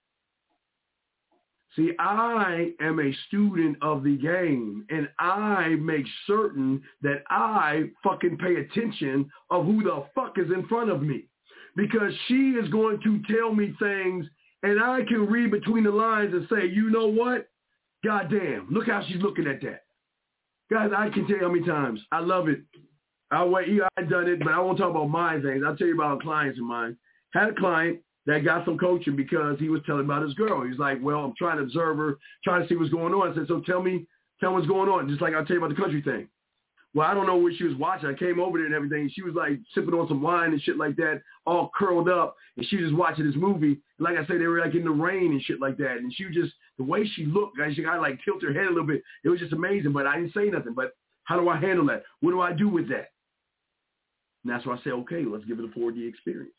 See, I am a student of the game, and I make certain that I fucking pay attention of who the fuck is in front of me, because she is going to tell me things, and I can read between the lines and say, you know what? Goddamn, look how she's looking at that. Guys, I can tell you how many times. I love it. I I've done it, but I won't talk about my things. I'll tell you about clients of mine. Had a client that got some coaching because he was telling about his girl. He's like, well, I'm trying to observe her, trying to see what's going on. I said, so tell me, tell me what's going on, just like I'll tell you about the country thing. Well, I don't know what she was watching. I came over there and everything. She was like sipping on some wine and shit like that, all curled up. And she was just watching this movie. And like I said, they were like in the rain and shit like that. And she was just, the way she looked, guys, she got to like tilt her head a little bit. It was just amazing. But I didn't say nothing. But how do I handle that? What do I do with that? And that's why I say, okay, let's give it a four D experience.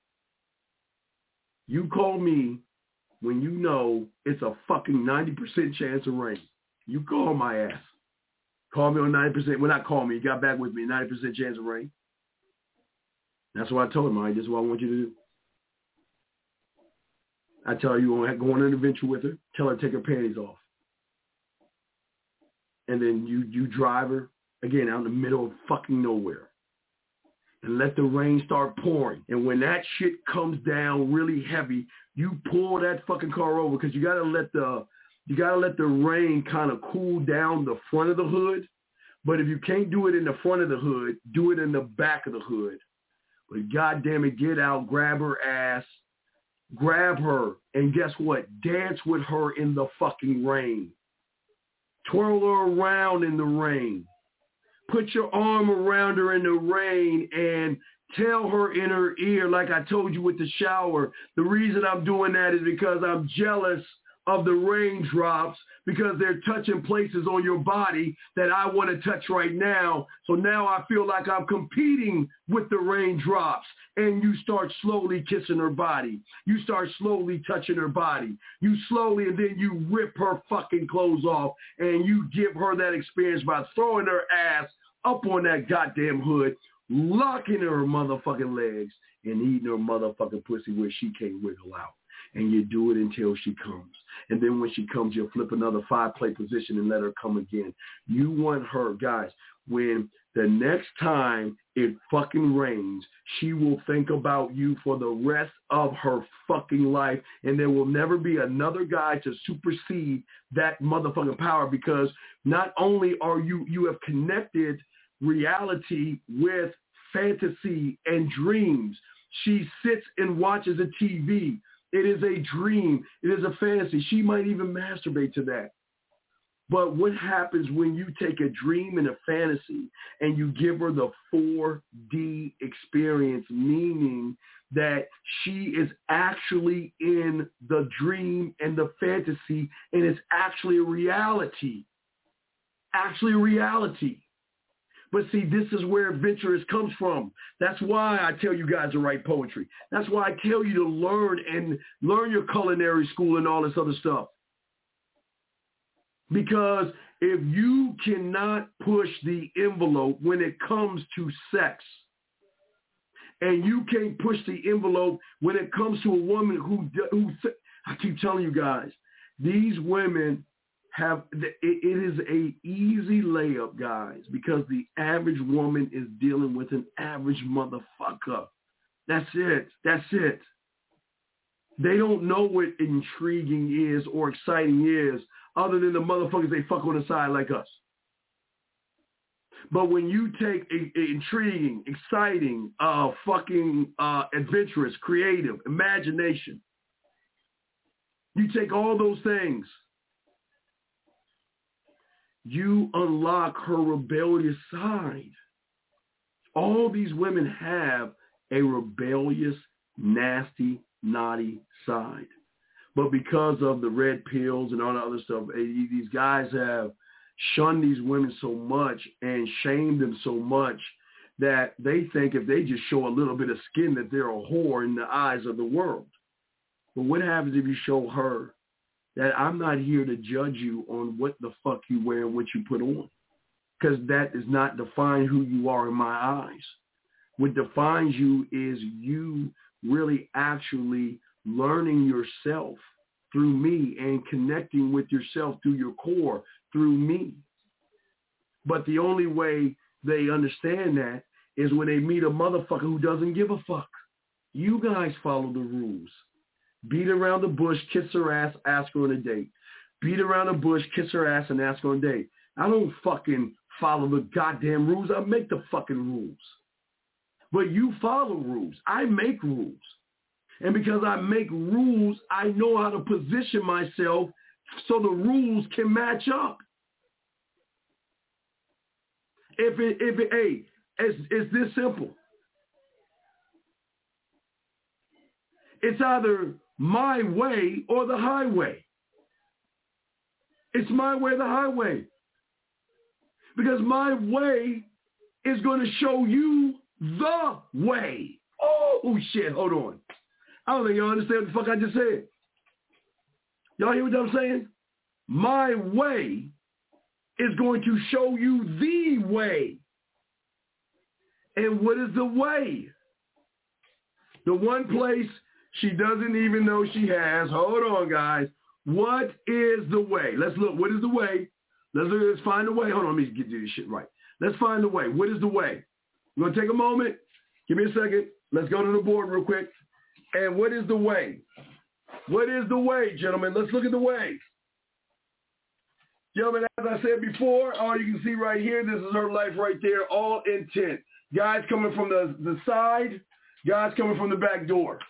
You call me when you know it's a fucking ninety percent chance of rain. You call my ass. Call me on ninety percent. Well, not call me. You got back with me. ninety percent chance of rain. That's what I told him. All right, this is what I want you to do. I tell her you want to go on an adventure with her. Tell her to take her panties off. And then you, you drive her, again, out in the middle of fucking nowhere. And let the rain start pouring. And when that shit comes down really heavy, you pull that fucking car over because you got to let the... You got to let the rain kind of cool down the front of the hood. But if you can't do it in the front of the hood, do it in the back of the hood. But goddamn it, get out, grab her ass, grab her, and guess what? Dance with her in the fucking rain. Twirl her around in the rain. Put your arm around her in the rain and tell her in her ear, like I told you with the shower, the reason I'm doing that is because I'm jealous of the raindrops because they're touching places on your body that I want to touch right now. So now I feel like I'm competing with the raindrops. And you start slowly kissing her body. You start slowly touching her body. You slowly, and then you rip her fucking clothes off and you give her that experience by throwing her ass up on that goddamn hood, locking her motherfucking legs and eating her motherfucking pussy where she can't wiggle out. And you do it until she comes. And then when she comes, you'll flip another five-play position and let her come again. You want her, guys, when the next time it fucking rains, she will think about you for the rest of her fucking life. And there will never be another guy to supersede that motherfucking power because not only are you, you have connected reality with fantasy and dreams. She sits and watches a T V. It is a dream. It is a fantasy. She might even masturbate to that. But what happens when you take a dream and a fantasy and you give her the four D experience, meaning that she is actually in the dream and the fantasy and it's actually a reality. Actually a reality. But see, this is where adventurous comes from. That's why I tell you guys to write poetry. That's why I tell you to learn and learn your culinary school and all this other stuff. Because if you cannot push the envelope when it comes to sex, and you can't push the envelope when it comes to a woman who, who I keep telling you guys, these women have, it, it is a easy layup, guys, because the average woman is dealing with an average motherfucker. That's it. That's it. They don't know what intriguing is or exciting is other than the motherfuckers they fuck on the side like us. But when you take a, a intriguing, exciting, uh, fucking uh, adventurous, creative, imagination, you take all those things, you unlock her rebellious side. All these women have a rebellious, nasty, naughty side. But because of the red pills and all the other stuff, these guys have shunned these women so much and shamed them so much that they think if they just show a little bit of skin that they're a whore in the eyes of the world. But what happens if you show her that I'm not here to judge you on what the fuck you wear and what you put on? Because that does not define who you are in my eyes. What defines you is you really actually learning yourself through me and connecting with yourself through your core through me. But the only way they understand that is when they meet a motherfucker who doesn't give a fuck. You guys follow the rules. Beat around the bush, kiss her ass, ask her on a date. Beat around the bush, kiss her ass, and ask her on a date. I don't fucking follow the goddamn rules. I make the fucking rules. But you follow rules. I make rules. And because I make rules, I know how to position myself so the rules can match up. If it, if it, hey, it's, it's this simple. It's either my way or the highway. It's my way or the highway. Because my way is going to show you the way. Oh, oh, shit, hold on. I don't think y'all understand what the fuck I just said. Y'all hear what I'm saying? My way is going to show you the way. And what is the way? The one place she doesn't even know she has. Hold on, guys. What is the way? Let's look. What is the way? Let's, look, let's find the way. Hold on, let me get this shit right. Let's find the way. What is the way? You want to take a moment? Give me a second. Let's go to the board real quick. And what is the way? What is the way, gentlemen? Let's look at the way. Gentlemen, as I said before, all you can see right here, this is her life right there, all intent. Guys coming from the, the side, guys coming from the back door.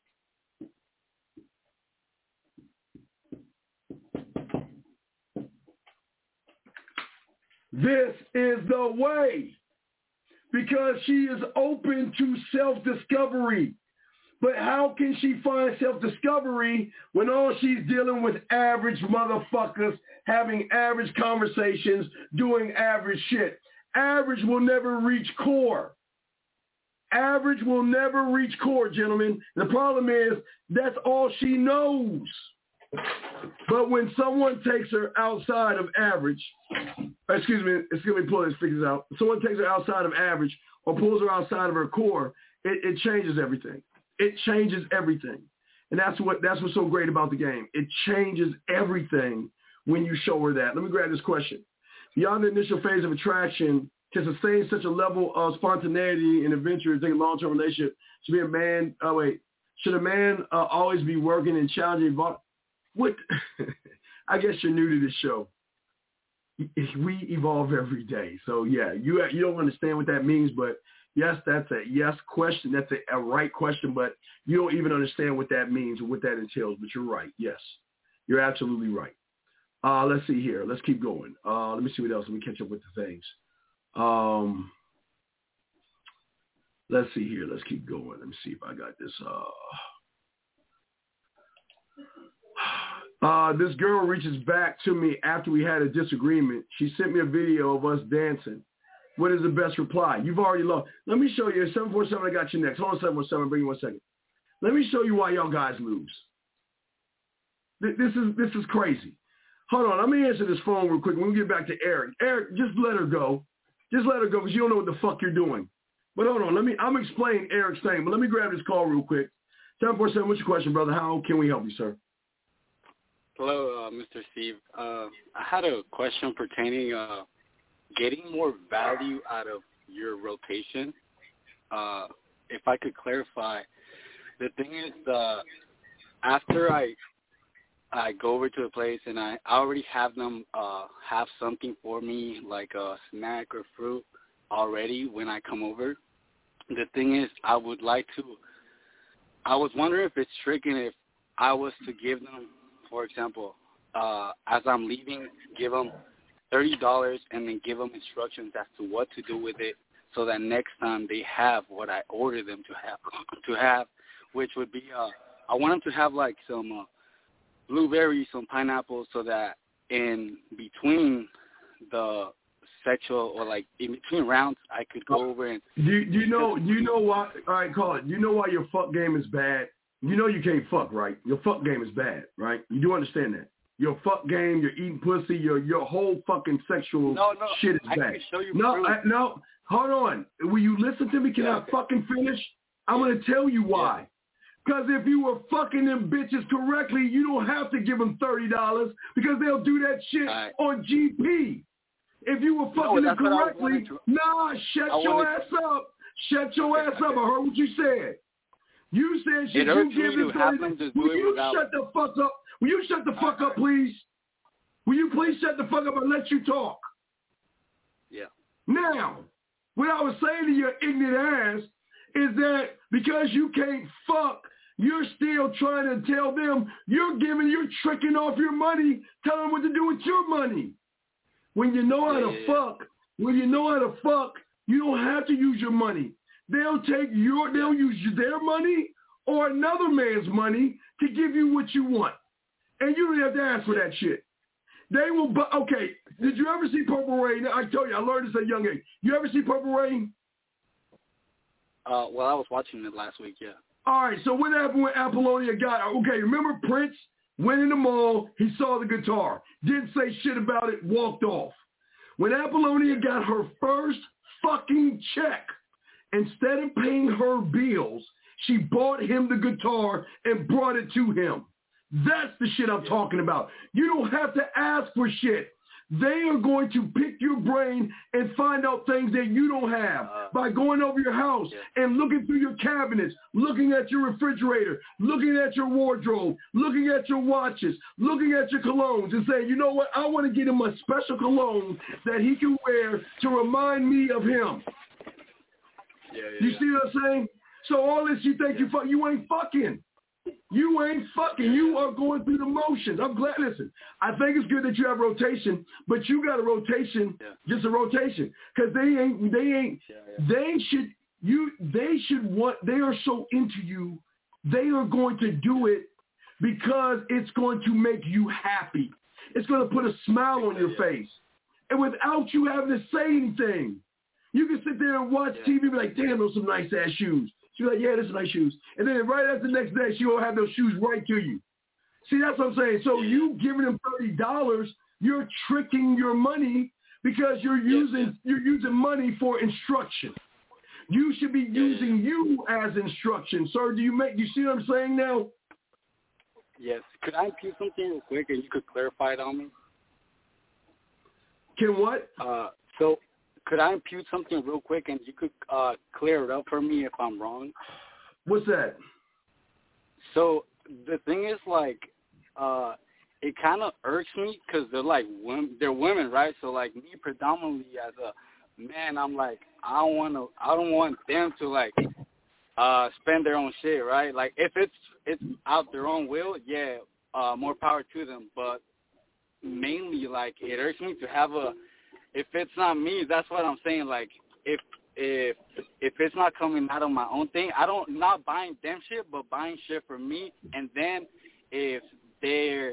This is the way, because she is open to self-discovery. But how can she find self-discovery when all she's dealing with average motherfuckers, having average conversations, doing average shit? Average will never reach core. Average will never reach core, gentlemen. The problem is that's all she knows. But when someone takes her outside of average, excuse me, excuse me, pull this, figures out. Someone takes her outside of average or pulls her outside of her core, it, it changes everything. It changes everything. And that's what that's what's so great about the game. It changes everything when you show her that. Let me grab this question. Beyond the initial phase of attraction, to sustain such a level of spontaneity and adventure and take a long-term relationship, should be a man, oh wait, should a man uh, always be working and challenging? What? I guess you're new to this show. We evolve every day. So yeah, you you don't understand what that means, but yes, that's a yes question. That's a, a right question, but you don't even understand what that means or what that entails. But you're right. Yes, you're absolutely right. Uh, let's see here. Let's keep going. Uh, let me see what else. Let me catch up with the things. Um, let's see here. Let's keep going. Let me see if I got this. Uh, uh, this girl reaches back to me after we had a disagreement. She sent me a video of us dancing. What is the best reply? You've already lost. Let me show you. seven four seven, I got you next. Hold on, seven four seven. Bring you one second. Let me show you why y'all guys lose. This is this is crazy. Hold on. Let me answer this phone real quick. When we get back to Eric. Eric, just let her go. Just let her go because you don't know what the fuck you're doing. But hold on. Let me. I'm explaining Eric's thing. But let me grab this call real quick. seven four seven, what's your question, brother? How can we help you, sir? Hello, uh, Mister Steve. Uh, I had a question pertaining uh, getting more value out of your rotation. Uh, if I could clarify, the thing is, uh, after I I go over to a place and I already have them uh, have something for me, like a snack or fruit already when I come over. The thing is, I would like to, I was wondering if it's tricking if I was to give them, for example, uh, as I'm leaving, give them thirty dollars and then give them instructions as to what to do with it so that next time they have what I ordered them to have, to have, which would be, uh, I want them to have like some uh, blueberries, some pineapples, so that in between the sexual or like in between rounds, I could go over and. Do you, do you know? Do you know why? All right, call it. Do you know why your fuck game is bad? You know you can't fuck, right? Your fuck game is bad, right? You do understand that. Your fuck game, you're eating pussy, your your whole fucking sexual no, no, shit is I bad. Can show you no, I, no, hold on. Will you listen to me? Can yeah, I okay. fucking finish? I'm gonna tell you why. Because if you were fucking them bitches correctly, you don't have to give them thirty dollars because they'll do that shit right. on G P. If you were fucking no, them correctly, to... nah, shut I your ass to... up. Shut your okay, ass okay. up. I heard what you said. You said should you give them thirty dollars? Will you without... shut the fuck up? Will you shut the fuck right. up, please? Will you please shut the fuck up and let you talk? Yeah. Now, what I was saying to your ignorant ass is that because you can't fuck, you're still trying to tell them you're giving, you're tricking off your money, telling them what to do with your money. When you know how to yeah. fuck, when you know how to fuck, you don't have to use your money. They'll take your, they'll use their money or another man's money to give you what you want. And you don't have to ask for that shit. They will, but okay, did you ever see Purple Rain? I told you, I learned this at a young age. You ever see Purple Rain? Uh, well, I was watching it last week, yeah. All right, so what happened when Apollonia got, okay, remember Prince went in the mall, he saw the guitar, didn't say shit about it, walked off. When Apollonia got her first fucking check, instead of paying her bills, she bought him the guitar and brought it to him. That's the shit I'm talking about. You don't have to ask for shit. They are going to pick your brain and find out things that you don't have uh, by going over your house yeah. and looking through your cabinets, looking at your refrigerator, looking at your wardrobe, looking at your watches, looking at your colognes and saying, you know what, I want to get him a special cologne that he can wear to remind me of him. Yeah, yeah, you yeah. see what I'm saying? So all this you think yeah. you fuck, you ain't fucking. You ain't fucking. You are going through the motions. I'm glad. Listen, I think it's good that you have rotation, but you got a rotation, yeah. just a rotation, because they ain't. They ain't. Yeah, yeah. They should. You. They should want. They are so into you. They are going to do it because it's going to make you happy. It's going to put a smile on your face, and without you having to say anything, you can sit there and watch yeah. T V and be like, "Damn, those some nice ass shoes." She's like, yeah, those are nice shoes. And then right after the next day, she will have those shoes right to you. See, that's what I'm saying. So you giving them thirty dollars, you're tricking your money because you're using yes, yes. you're using money for instruction. You should be using yeah, yeah. you as instruction. Sir, do you make you see what I'm saying now? Yes. Could I impute something real quick and you could clarify it on me? Can what? Uh, so Could I impute something real quick and you could uh, clear it up for me if I'm wrong? What's that? So the thing is, like, uh, it kind of irks me because they're like women, they're women, right? So like me predominantly as a man, I'm like I don't want to, I don't want them to like uh, spend their own shit, right? Like if it's it's out their own will, yeah, uh, more power to them. But mainly, like it irks me to have a If it's not me, that's what I'm saying. Like, if if if it's not coming out of my own thing, I don't not buying them shit, but buying shit for me. And then if they're,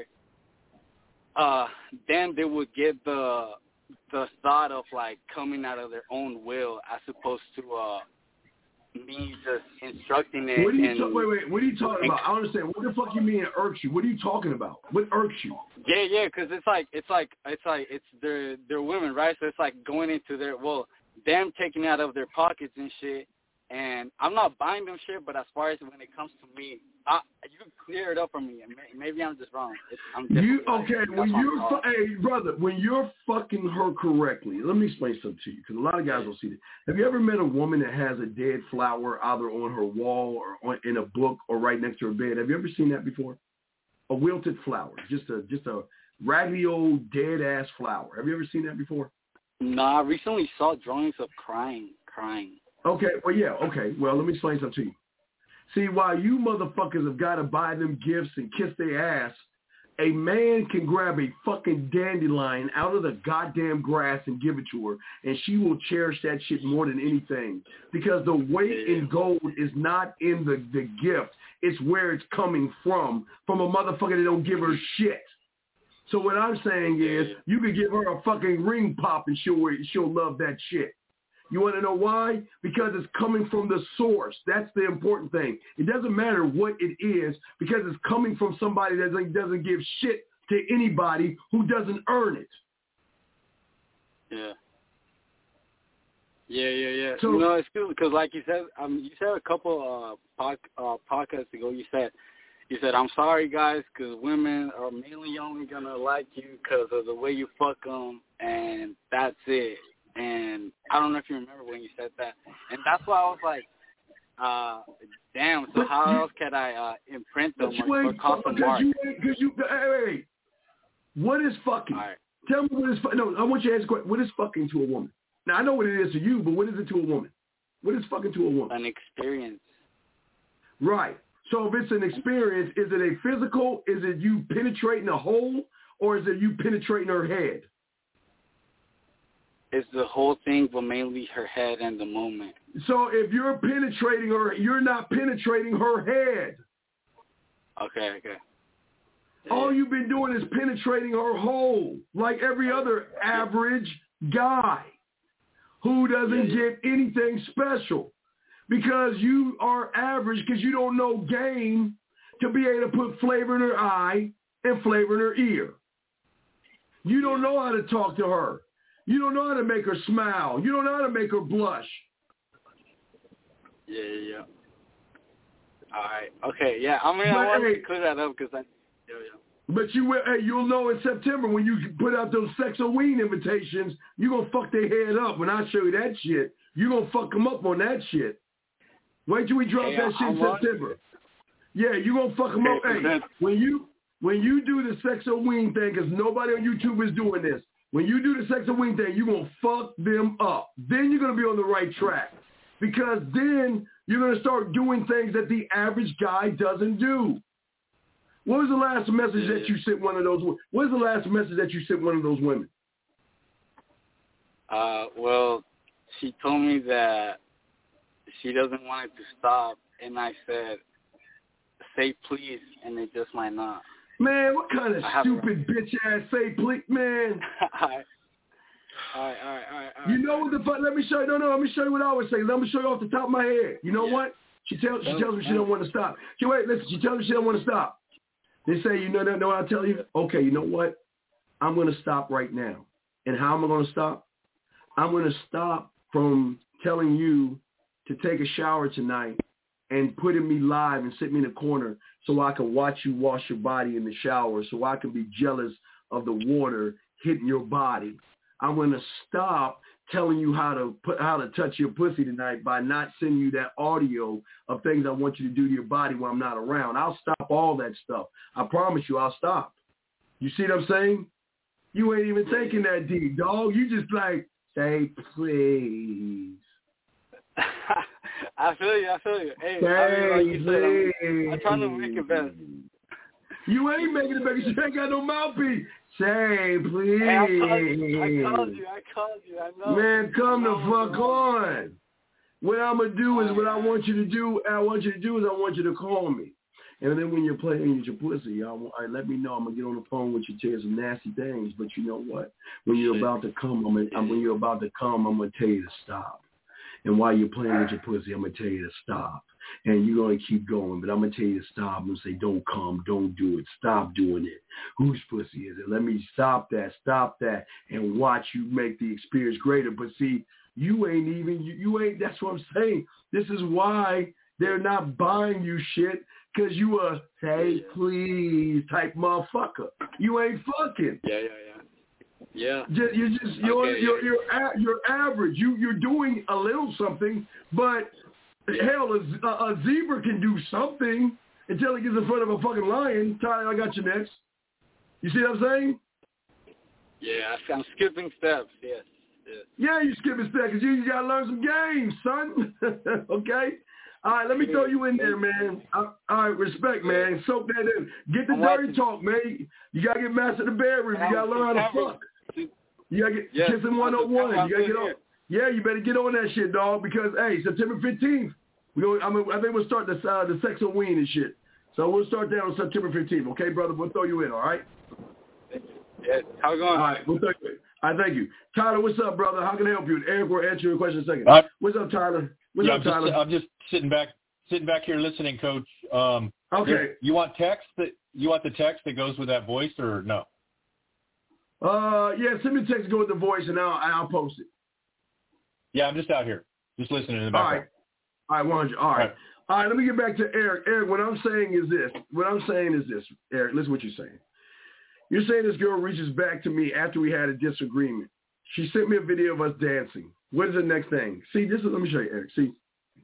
uh, then they would get the the thought of like coming out of their own will, as opposed to uh me just instructing it. What are you and, ta- wait, wait. What are you talking about? I don't understand. What the fuck you mean it irks you? What are you talking about? What irks you? Yeah, yeah, because it's like it's like it's like it's they're they're women, right? So it's like going into their well, them taking out of their pockets and shit. And I'm not buying them shit, but as far as when it comes to me, I, you can clear it up for me. Maybe I'm just wrong. It's, I'm you okay? Like, when you're fu- hey brother, when you're fucking her correctly, let me explain something to you because a lot of guys don't see this. Have you ever met a woman that has a dead flower either on her wall or on, in a book or right next to her bed? Have you ever seen that before? A wilted flower, just a just a raggedy old dead ass flower. Have you ever seen that before? No, I recently saw drawings of crying, crying. Okay, well, yeah, okay. Well, let me explain something to you. See, while you motherfuckers have got to buy them gifts and kiss their ass, a man can grab a fucking dandelion out of the goddamn grass and give it to her, and she will cherish that shit more than anything. Because the weight in gold is not in the, the gift. It's where it's coming from, from a motherfucker that don't give her shit. So what I'm saying is, you could give her a fucking ring pop and she'll, she'll love that shit. You want to know why? Because it's coming from the source. That's the important thing. It doesn't matter what it is because it's coming from somebody that doesn't, doesn't give shit to anybody who doesn't earn it. Yeah. Yeah, yeah, yeah. So, you know, it's good because, like you said, um, you said a couple uh, pod, uh, podcasts ago, you said, you said, I'm sorry, guys, because women are mainly only going to like you because of the way you fuck them, and that's it. And I don't know if you remember when you said that. And that's why I was like, uh, damn, so how you, else can I uh, imprint them or, or cost them mark? Because you, hey, hey, what is fucking? Right. Tell me what is fucking. No, I want you to ask a question. What is fucking to a woman? Now, I know what it is to you, but what is it to a woman? What is fucking to a woman? An experience. Right. So if it's an experience, is it a physical? Is it you penetrating a hole? Or is it you penetrating her head? it's the whole thing, but mainly her head and the moment. So if you're penetrating her, you're not penetrating her head. Okay, okay. Yeah, All yeah. you've been doing is penetrating her hole, like every other average guy who doesn't Yeah, yeah. get anything special. Because you are average, because you don't know game to be able to put flavor in her eye and flavor in her ear. You don't know how to talk to her. You don't know how to make her smile. You don't know how to make her blush. Yeah, yeah, yeah. All right. Okay, yeah. I mean, But, I wanted hey, to clear that up because I, yeah, yeah. But you will, hey, you'll know in September when you put out those Sexoween invitations, you're going to fuck their head up. When I show you that shit, you're going to fuck them up on that shit. Wait till we drop Hey, that shit in I'm September. On. Yeah, you're going to fuck them okay, up. Hey, when you when you do the Sexoween thing, because nobody on YouTube is doing this, when you do the Sexoween thing, you're going to fuck them up. Then you're going to be on the right track. Because then you're going to start doing things that the average guy doesn't do. What was the last message yeah, that you sent one of those? What was the last message that you sent one of those women? Uh, well, she told me that she doesn't want it to stop, and I said, say please, and it just might not. Man, what kind of stupid bitch ass say please, man? all right, all right, all right, all right. You know what the fuck? Let me show you. No, no, let me show you what I always say. Let me show you off the top of my head. You know yeah. what? She tells she tells me she don't want to stop. She wait, listen. She tells me she don't want to stop. They say, you know, know what I tell you? Okay, you know what? I'm going to stop right now. And how am I going to stop? I'm going to stop from telling you to take a shower tonight and putting me live and sit me in a corner so I can watch you wash your body in the shower, so I can be jealous of the water hitting your body. I'm going to stop telling you how to put how to touch your pussy tonight by not sending you that audio of things I want you to do to your body when I'm not around. I'll stop all that stuff. I promise you I'll stop. You see what I'm saying? You ain't even thinking that deep, dog. You just like, say please. I feel you, I feel you. Hey, say I mean, like you said, I'm, I'm trying to please. make it best. You ain't making it better. You ain't got no mouthpiece. Say, please. Hey, I called you. I called you. I called you. I know. Man, come the know fuck on. What I'm going to do is what I want you to do. I want you to do is I want you to call me. And then when you're playing with your pussy, I, I let me know. I'm going to get on the phone with you, tell you some nasty things. But you know what? When you're about to come, I'm gonna, when you're about to come, I'm going to tell you to stop. And while you're playing with your pussy, I'm going to tell you to stop. And you're going to keep going, but I'm going to tell you to stop. I'm going to say, don't come, don't do it, stop doing it. Whose pussy is it? Let me stop that, stop that, and watch you make the experience greater. But see, you ain't even, you, you ain't, that's what I'm saying. This is why they're not buying you shit, because you a say please type motherfucker. You ain't fucking. Yeah, yeah, yeah. Yeah. Just, you're just, you're, okay, you're, yeah. you're, you're average. You, you're doing a little something, but hell, a, a zebra can do something until it gets in front of a fucking lion. Tyler, I got you next. You see what I'm saying? Yeah, I'm skipping steps. Yes. yes. Yeah, you skipping steps because you, you got to learn some games, son. Okay? All right, let me throw you in there, man. All right, respect, man. Soak that in. Get the I'm dirty watching. talk, man. You got to get master the bedroom. You got to learn how to fuck. You got to get yes. kissing one oh one. You got to get on. Yeah, you better get on that shit, dog, because, hey, September fifteenth, we gonna, I, mean, I think we'll start the, uh, the Sexoween and shit. So we'll start that on September fifteenth, okay, brother? We'll throw you in, all right? Yeah, how it going? All right, we'll throw you in. All right, thank you. Tyler, what's up, brother? How can I help you? Eric will answer your question in a second. Uh, what's up, Tyler? What's yeah, up, I'm just, Tyler? I'm just sitting back sitting back here listening, Coach. Um, okay. You want text that you want the text that goes with that voice or no? Uh, yeah, send me a text, go with the voice, and I'll, I'll post it. Yeah, I'm just out here, just listening in the background. All right, all right, one hundred. All right. All right. All right, let me get back to Eric. Eric, what I'm saying is this. What I'm saying is this, Eric, listen to what you're saying. You're saying this girl reaches back to me after we had a disagreement. She sent me a video of us dancing. What is the next thing? See, this is, let me show you, Eric. See,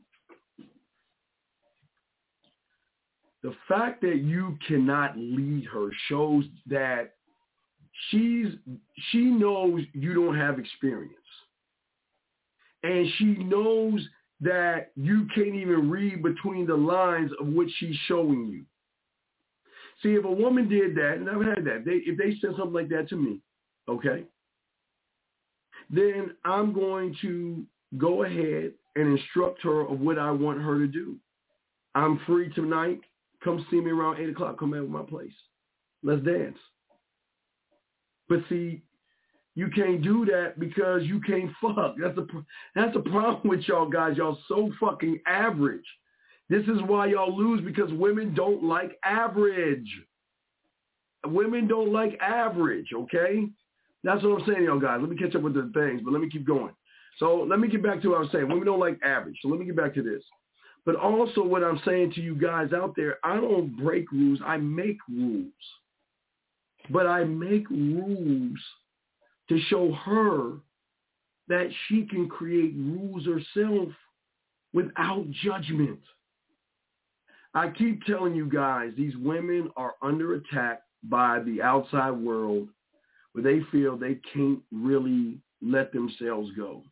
the fact that you cannot lead her shows that she's she knows you don't have experience. And she knows that you can't even read between the lines of what she's showing you. See, if a woman did that, and I've had that, they, if they said something like that to me, okay, then I'm going to go ahead and instruct her of what I want her to do. I'm free tonight. Come see me around eight o'clock. Come in my place. Let's dance. But see, you can't do that because you can't fuck. That's the that's the problem with y'all guys. Y'all so fucking average. This is why y'all lose, because women don't like average. Women don't like average, okay? That's what I'm saying, y'all guys. Let me catch up with the things, but let me keep going. So let me get back to what I was saying. Women don't like average. So let me get back to this. But also what I'm saying to you guys out there, I don't break rules. I make rules. But I make rules to show her that she can create rules herself without judgment. I keep telling you guys, these women are under attack by the outside world where they feel they can't really let themselves go.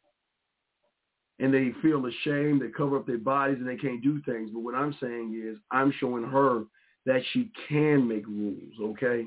And they feel ashamed, they cover up their bodies, and they can't do things. But what I'm saying is I'm showing her that she can make rules, okay?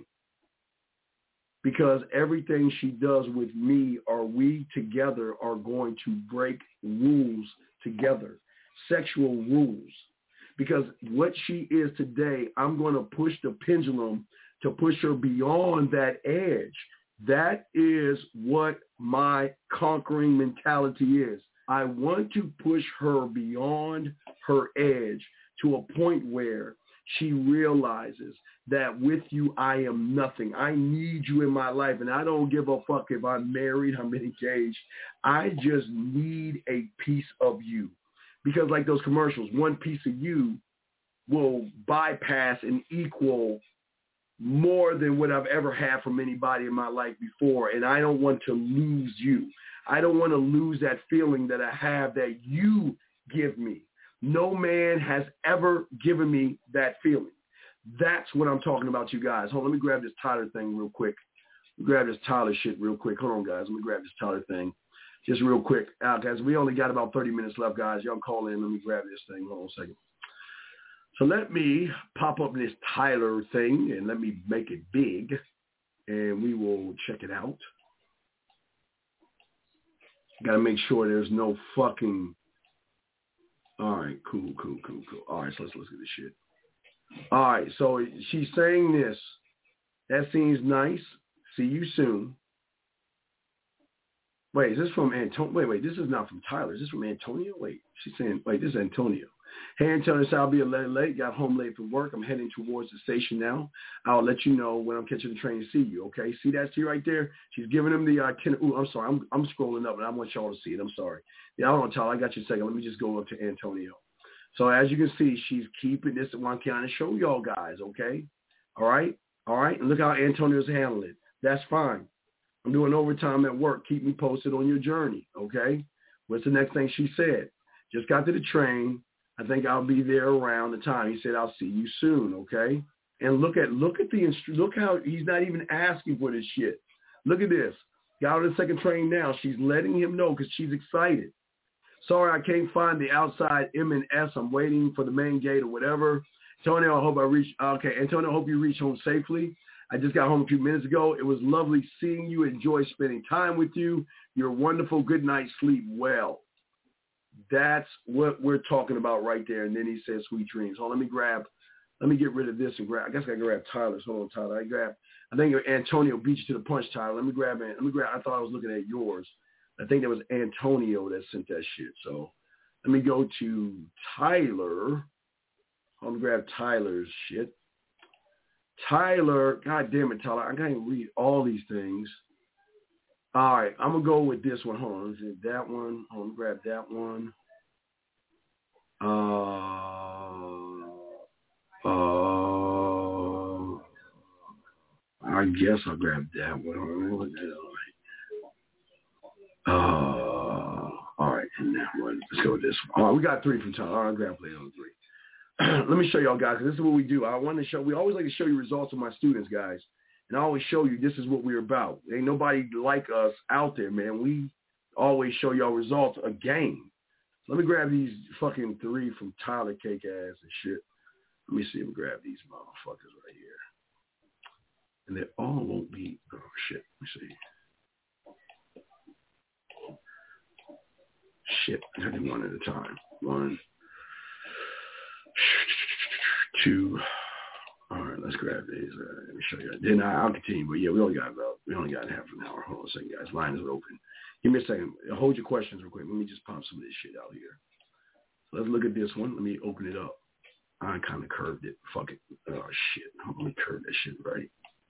Because everything she does with me or we together are going to break rules together, sexual rules. Because what she is today, I'm going to push the pendulum to push her beyond that edge. That is what my conquering mentality is. I want to push her beyond her edge to a point where she realizes that with you, I am nothing. I need you in my life, and I don't give a fuck if I'm married, I'm engaged. I just need a piece of you. Because like those commercials, one piece of you will bypass and equal more than what I've ever had from anybody in my life before, and I don't want to lose you. I don't want to lose that feeling that I have that you give me. No man has ever given me that feeling. That's what I'm talking about, you guys. Hold on, let me grab this Tyler thing real quick. Grab this Tyler shit real quick. Hold on, guys. Let me grab this Tyler thing just real quick. Uh, guys, we only got about thirty minutes left, guys. Y'all call in. Let me grab this thing. Hold on a second. So let me pop up this Tyler thing and let me make it big, and we will check it out. Got to make sure there's no fucking... All right, cool, cool, cool, cool. All right, so let's look at this shit. All right, so she's saying this. That seems nice. See you soon. Wait, is this from Antonio? Wait, wait, this is not from Tyler. Is this from Antonio? Wait, she's saying, wait, this is Antonio. Hey, Antonio, so I'll be a little late. Got home late from work. I'm heading towards the station now. I'll let you know when I'm catching the train to see you, okay? See that see right there? She's giving him the itinerary. Ooh, I'm sorry. I'm I'm scrolling up, and I want y'all to see it. I'm sorry. Yeah, I don't know, Tyler. I got you a second. Let me just go up to Antonio. So as you can see, she's keeping this one kind of show y'all guys, okay? All right? All right? And look how Antonio's handling it. That's fine. I'm doing overtime at work. Keep me posted on your journey, okay? What's the next thing she said? Just got to the train. I think I'll be there around the time. He said, I'll see you soon, okay? And look at look at the look how he's not even asking for this shit. Look at this. Got on the second train now. She's letting him know because she's excited. Sorry, I can't find the outside M and S. I'm waiting for the main gate or whatever. Antonio, I hope I reach. Okay, Antonio, I hope you reach home safely. I just got home a few minutes ago. It was lovely seeing you. Enjoy spending time with you. You're wonderful. Good night. Sleep well. That's what we're talking about right there. And then he says, sweet dreams. Hold on, let me grab, let me get rid of this and grab, I guess I got to grab Tyler's. Hold on, Tyler. I grab, I think Antonio beat you to the punch, Tyler. Let me grab it. Let me grab, I thought I was looking at yours. I think that was Antonio that sent that shit. So let me go to Tyler. I'm going to grab Tyler's shit. Tyler, God damn it, Tyler. I can't read all these things. All right, I'm going to go with this one. Hold on. Is it that one? Hold on, grab that one. Uh, uh, I guess I'll grab that one. Hold on. Uh, all right, and that one. Let's go with this one. All right, we got three from Tyler. All right, I'll grab play on three. Let me show y'all guys, because this is what we do. I want to show, we always like to show you results of my students, guys. And I always show you this is what we're about. Ain't nobody like us out there, man. We always show y'all results a game. So let me grab these fucking three from Tyler Cake Ass and shit. Let me see if we grab these motherfuckers right here. And they all won't be, oh shit, let me see. shit. I did one at a time. One, two. All right, let's grab these. Uh, let me show you. Then I, I'll continue. But yeah, we only got about we only got half an hour. Hold on a second, guys. Line is open. Give me a second. Hold your questions real quick. Let me just pop some of this shit out here. So let's look at this one. Let me open it up. I kind of curved it. Fuck it. Oh shit. Let me curve that shit right.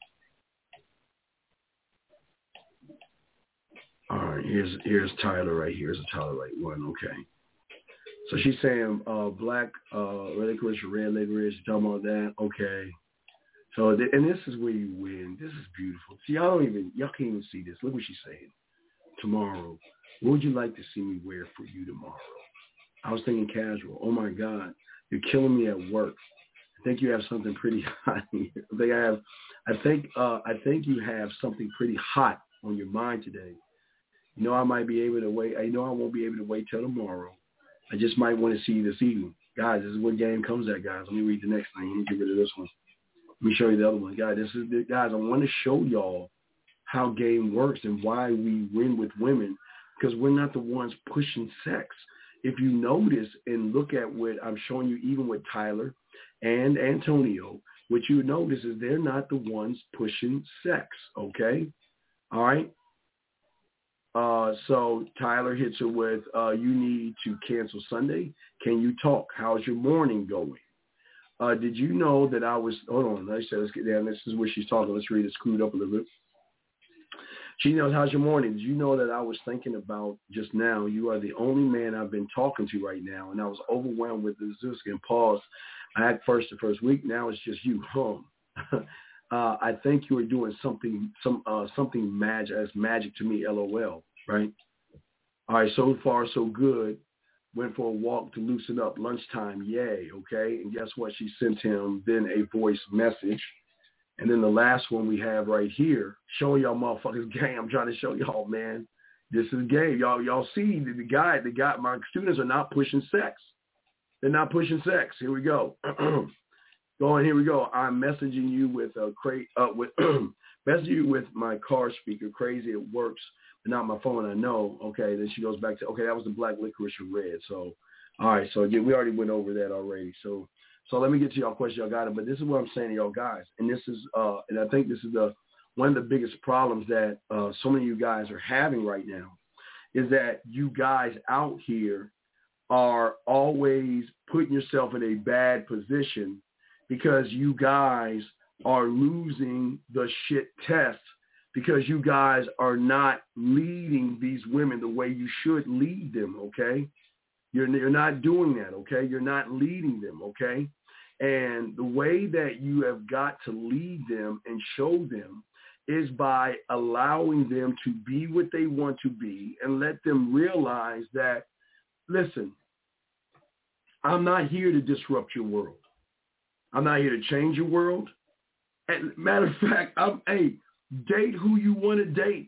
All right. Here's here's Tyler right here. Here's a Tyler right one. Okay. So she's saying uh, black uh, red licorice, red licorice, talking about that. Okay. So, th- and this is where you win. This is beautiful. See, y'all don't even, y'all can't even see this. Look what she's saying. Tomorrow, what would you like to see me wear for you tomorrow? I was thinking casual. Oh my God, you're killing me at work. I think you have something pretty hot here. I think I have, I think, uh, I think you have something pretty hot on your mind today. You know, I might be able to wait. I know I won't be able to wait till tomorrow. I just might want to see you this evening. Guys, this is what game comes at, guys. Let me read the next thing. Let me get rid of this one. Let me show you the other one. Guys, this is the, guys, I want to show y'all how game works and why we win with women, because we're not the ones pushing sex. If you notice and look at what I'm showing you, even with Tyler and Antonio, what you notice is they're not the ones pushing sex, okay? All right? Uh, so Tyler hits her with, uh, you need to cancel Sunday. Can you talk? How's your morning going? Uh, did you know that I was, hold on, let's, let's get down. This is where she's talking. Let's read it screwed up a little bit. She knows, how's your morning? Did you know that I was thinking about just now? You are the only man I've been talking to right now. And I was overwhelmed with the Zeus and pause. I had first the first week. Now it's just you home. Uh, I think you were doing something, some uh, something magic. That's magic to me, LOL, right? All right, so far so good. Went for a walk to loosen up. Lunchtime, yay, okay? And guess what? She sent him then a voice message. And then the last one we have right here, showing y'all motherfuckers game. I'm trying to show y'all, man. This is game. Y'all, y'all see the, the guy, the guy, my students are not pushing sex. They're not pushing sex. Here we go. Going, here we go. I'm messaging you with a cra- uh, with messaging you with my car speaker. Crazy, it works, but not my phone. I know. Okay, then she goes back to okay. That was the black licorice and red. So, all right. So again, we already went over that already. So, so let me get to y'all question. Y'all got it. But this is what I'm saying to y'all guys, and this is uh, and I think this is the one of the biggest problems that uh, so many of you guys are having right now, is that you guys out here are always putting yourself in a bad position, because you guys are losing the shit test, because you guys are not leading these women the way you should lead them, okay? You're, you're not doing that, okay? You're not leading them, okay? And the way that you have got to lead them and show them is by allowing them to be what they want to be and let them realize that, listen, I'm not here to disrupt your world. I'm not here to change your world. And matter of fact, I'm, hey, date who you want to date.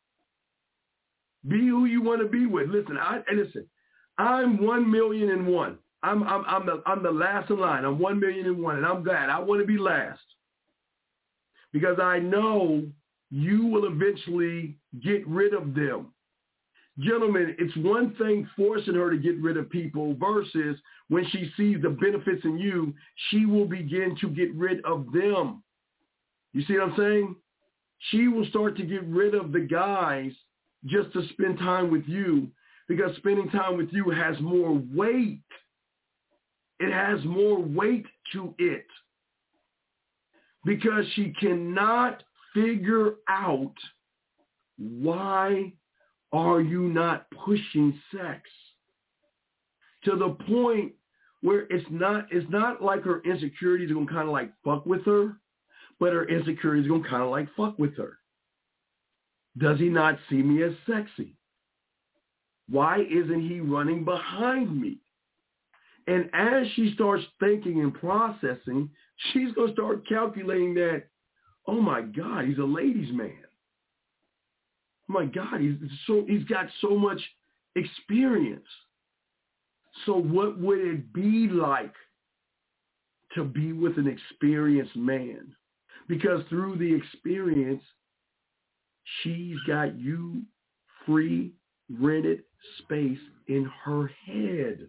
Be who you want to be with. Listen, I listen. I'm one million and one. I'm I'm I'm the I'm the last in line. I'm one million and one, and I'm glad. I want to be last, because I know you will eventually get rid of them. Gentlemen, it's one thing forcing her to get rid of people versus when she sees the benefits in you, she will begin to get rid of them. You see what I'm saying? She will start to get rid of the guys just to spend time with you, because spending time with you has more weight. It has more weight to it, because she cannot figure out, why are you not pushing sex to the point where it's not it's not like her insecurities are going to kind of like fuck with her, but her insecurities are going to kind of like fuck with her. Does he not see me as sexy? Why isn't he running behind me? And as she starts thinking and processing, she's going to start calculating that, oh my God, he's a ladies' man. Oh my God, he's so he's got so much experience. So what would it be like to be with an experienced man? Because through the experience, she's got you free rented space in her head.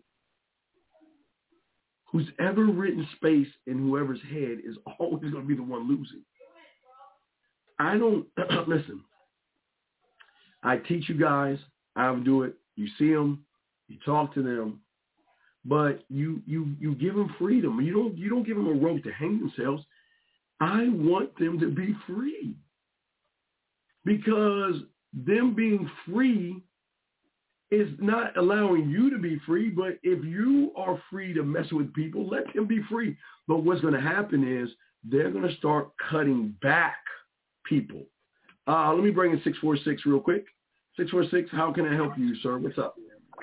Who's ever rented space in whoever's head is always going to be the one losing. I don't, listen, I teach you guys how to do it. You see them, you talk to them, but you you you give them freedom. You don't you don't give them a rope to hang themselves. I want them to be free, because them being free is not allowing you to be free. But if you are free to mess with people, let them be free. But what's going to happen is they're going to start cutting back people. Uh, let me bring in six four six real quick. six four six, how can I help you, sir? What's up?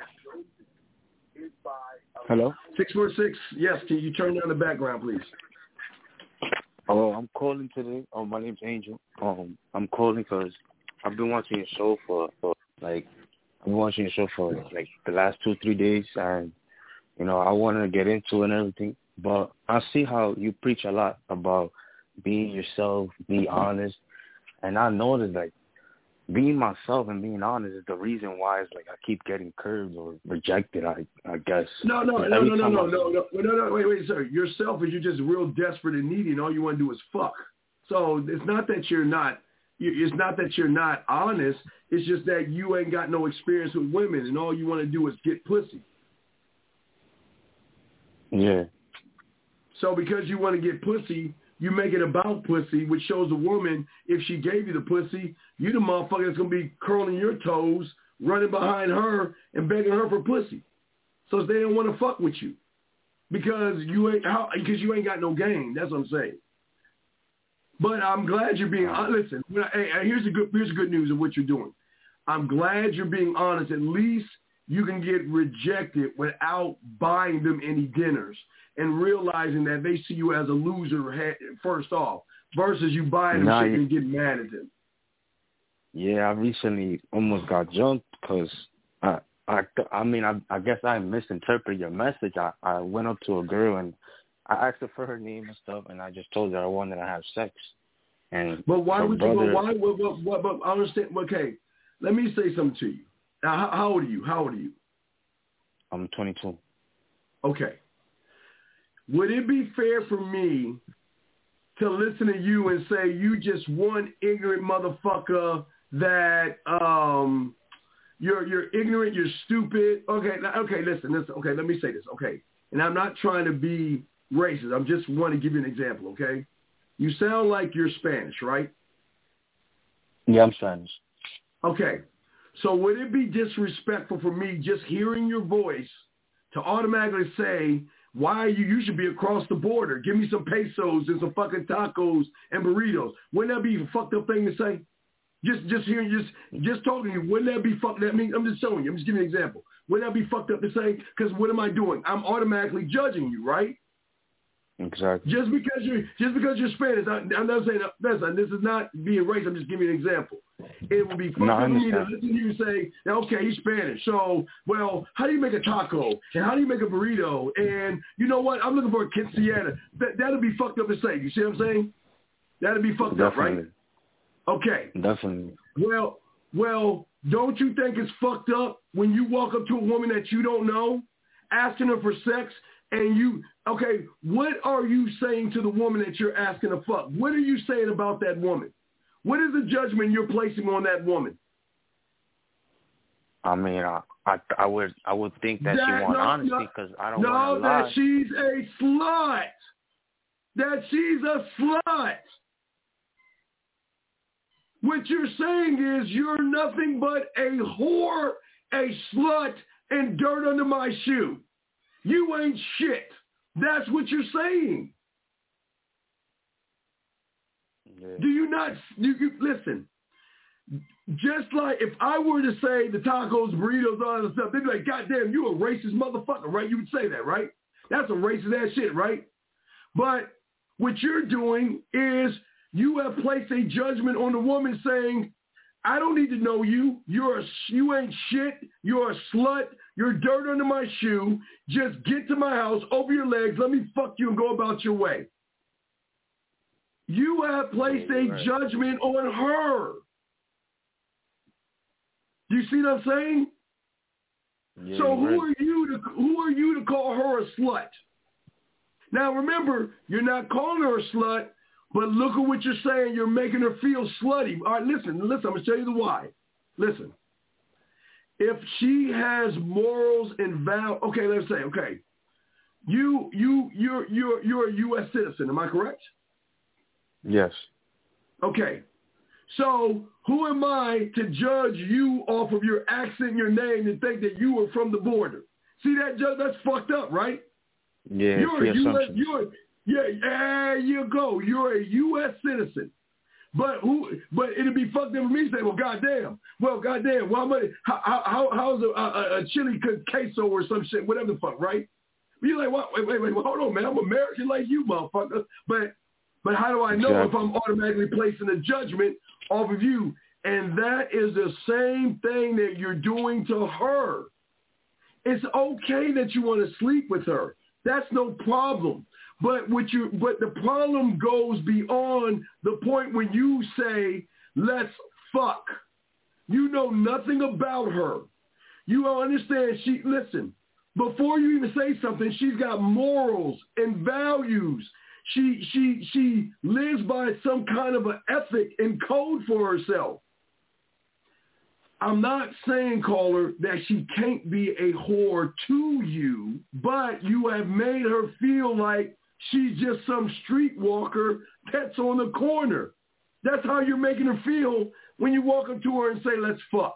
Hello? six four six, yes, can you turn down the background, please? Oh, I'm calling today. Oh, my name's Angel. Um, I'm calling because I've been watching your show for, for, like, I've been watching your show for, like, the last two, three days, and, you know, I wanted to get into it and everything, but I see how you preach a lot about being yourself, be honest, and I noticed, like, being myself and being honest is the reason why it's like I keep getting curved or rejected, I I guess. No, no, no, no, no, no, no, no, no, no, wait, wait, sir. Yourself is you're just real desperate and needy, and all you want to do is fuck. So it's not that you're not, it's not that you're not honest. It's just that you ain't got no experience with women, and all you want to do is get pussy. Yeah. So because you want to get pussy, you make it about pussy, which shows a woman, if she gave you the pussy, you the motherfucker that's going to be curling your toes, running behind her and begging her for pussy. So they don't want to fuck with you because you ain't how, because you ain't got no game. That's what I'm saying. But I'm glad you're being honest. Listen, hey, here's the good here's the good news of what you're doing. I'm glad you're being honest. At least you can get rejected without buying them any dinners and realizing that they see you as a loser first off, versus you buying them nah, shit and getting mad at them. Yeah, I recently almost got jumped because I, I, I mean, I, I guess I misinterpreted your message. I, I went up to a girl and I asked her for her name and stuff, and I just told her I wanted to have sex. And but why would brother, you? But why? What? What? What? But I understand. Okay, let me say something to you. Now, how, how old are you? How old are you? I'm twenty-two. Okay. Would it be fair for me to listen to you and say you just one ignorant motherfucker that um you're you're ignorant, you're stupid? Okay, now, okay, listen, listen. Okay, let me say this. Okay, and I'm not trying to be racist. I'm just want to give you an example. Okay, you sound like you're Spanish, right? Yeah, I'm Spanish. Okay, so would it be disrespectful for me just hearing your voice to automatically say, why are you, you should be across the border. Give me some pesos and some fucking tacos and burritos. Wouldn't that be a fucked up thing to say? Just just hearing, just just talking to you, wouldn't that be fucked up? I mean, I'm just showing you. I'm just giving you an example. Wouldn't that be fucked up to say? Because what am I doing? I'm automatically judging you, right? Exactly. Just because you're just because you're Spanish, I, I'm not saying that. This is not being racist. I'm just giving you an example. It would be fucked no, up for me to listen to you say, okay, he's Spanish. So, well, how do you make a taco? And how do you make a burrito? And you know what? I'm looking for a quinceañera. That that'd be fucked up to say. You see what I'm saying? That'd be fucked Definitely. up, right? Okay. Definitely. Well, well, don't you think it's fucked up when you walk up to a woman that you don't know, asking her for sex, and you, okay, what are you saying to the woman that you're asking to fuck? What are you saying about that woman? What is the judgment you're placing on that woman? I mean, I I, I would I would think that, that she wants no, honesty because no, I don't no, want to lie. No, that she's a slut. That she's a slut. What you're saying is you're nothing but a whore, a slut, and dirt under my shoe. You ain't shit. That's what you're saying. Yeah. Do you not, you, you, listen, just like if I were to say the tacos, burritos, all that stuff, they'd be like, goddamn, you a racist motherfucker, right? You would say that, right? That's a racist ass shit, right? But what you're doing is you have placed a judgment on the woman saying, I don't need to know you. You're a, you ain't shit. You're a slut. You're dirt under my shoe. Just get to my house, open your legs, let me fuck you and go about your way. You have placed a right. judgment on her. Do you see what I'm saying? Yeah, so who right. are you to who are you to call her a slut? Now remember, you're not calling her a slut, but look at what you're saying. You're making her feel slutty. All right, listen, listen. I'm gonna tell you the why. Listen, if she has morals and val, okay, let's say, okay, you you you're you're you're a U S citizen. Am I correct? Yes. Okay. So who am I to judge you off of your accent, your name, and think that you were from the border? See that, Judge? That's fucked up, right? Yeah, you're a U S, you're, yeah, there you go. You're a U S citizen. But who? But it'd be fucked up for me to say, well, goddamn. Well, goddamn. Well, I'm how, how, how's a, a, a chili queso or some shit, whatever the fuck, right? But you're like, what? Wait, wait, wait. Well, hold on, man. I'm American like you, motherfucker. But but how do I know exactly. if I'm automatically placing a judgment off of you? And that is the same thing that you're doing to her. It's okay that you want to sleep with her. That's no problem. But what you, but the problem goes beyond the point when you say, let's fuck. You know nothing about her. You don't understand. She, listen, before you even say something, she's got morals and values. She, she, she lives by some kind of an ethic and code for herself. I'm not saying, caller, that she can't be a whore to you, but you have made her feel like she's just some streetwalker that's on the corner. That's how you're making her feel when you walk up to her and say, let's fuck.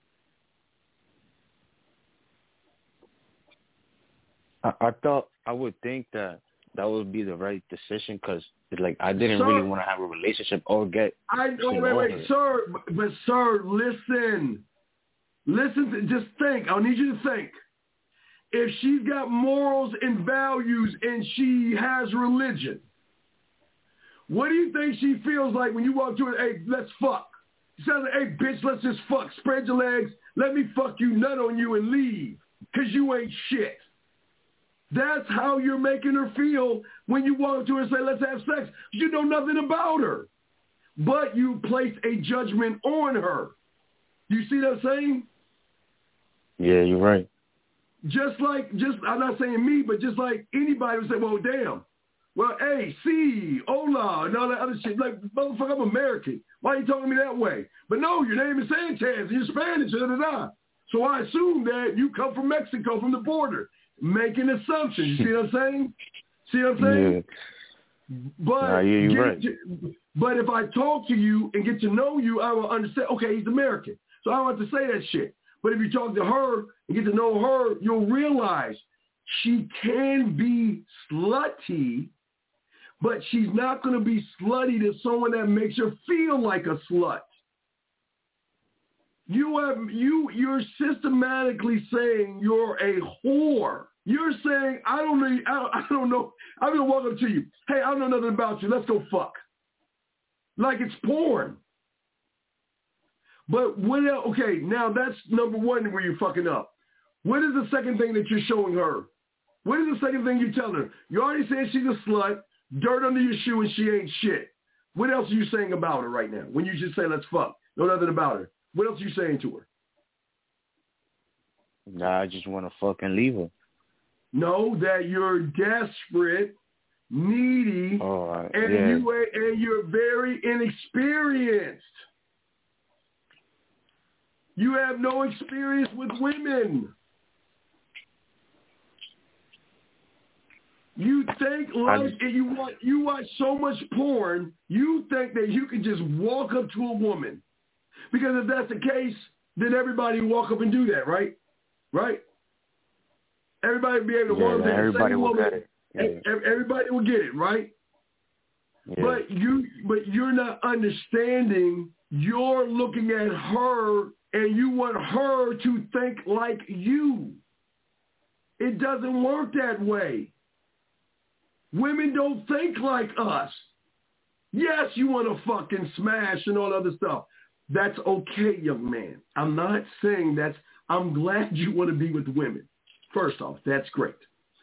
I, I thought, I would think that that would be the right decision because it's like I didn't sir, really want to have a relationship or get I know, wait, wait, wait, sir, but, but sir, listen. Listen, to, just think. I need you to think. If she's got morals and values and she has religion, what do you think she feels like when you walk to her, hey, let's fuck? She sounds like, hey, bitch, let's just fuck. Spread your legs. Let me fuck you, nut on you, and leave because you ain't shit. That's how you're making her feel when you walk to her and say, let's have sex. You know nothing about her, but you place a judgment on her. You see what I'm saying? Yeah, you're right. Just like, just I'm not saying me, but just like anybody would say, well, damn. Well, hey, see, hola, and all that other shit. Like, motherfucker, I'm American. Why are you talking to me that way? But no, your name is Sanchez, and you're Spanish, da, da, da. So I assume that you come from Mexico, from the border, making assumptions. You see what I'm saying? See what I'm saying? Yeah. But, nah, yeah, you're right. to, but if I talk to you and get to know you, I will understand, okay, he's American. So I don't have to say that shit. But if you talk to her and get to know her, you'll realize she can be slutty, but she's not going to be slutty to someone that makes her feel like a slut. You have you you're systematically saying you're a whore. You're saying I don't know I don't, I don't know I'm gonna walk up to you. Hey, I don't know nothing about you. Let's go fuck. Like it's porn. But what else? Okay, now that's number one where you're fucking up. What is the second thing that you're showing her? What is the second thing you're telling her? You already said she's a slut, dirt under your shoe, and she ain't shit. What else are you saying about her right now when you just say let's fuck? Know nothing about her. What else are you saying to her? Nah, I just want to fucking leave her. No, that you're desperate, needy, oh, right. and, yeah. you, and you're very inexperienced. You have no experience with women. You think like I, you want you watch so much porn, you think that you can just walk up to a woman. Because if that's the case, then everybody will walk up and do that, right? Right? Everybody will be able to yeah, walk up man, and everybody will woman. get it. Yeah. Everybody will get it, right? Yeah. But you but you're not understanding. You're looking at her and you want her to think like you. It doesn't work that way. Women don't think like us. Yes, you want to fucking smash and all other stuff. That's okay, young man. I'm not saying that's, I'm glad you want to be with women. First off, that's great.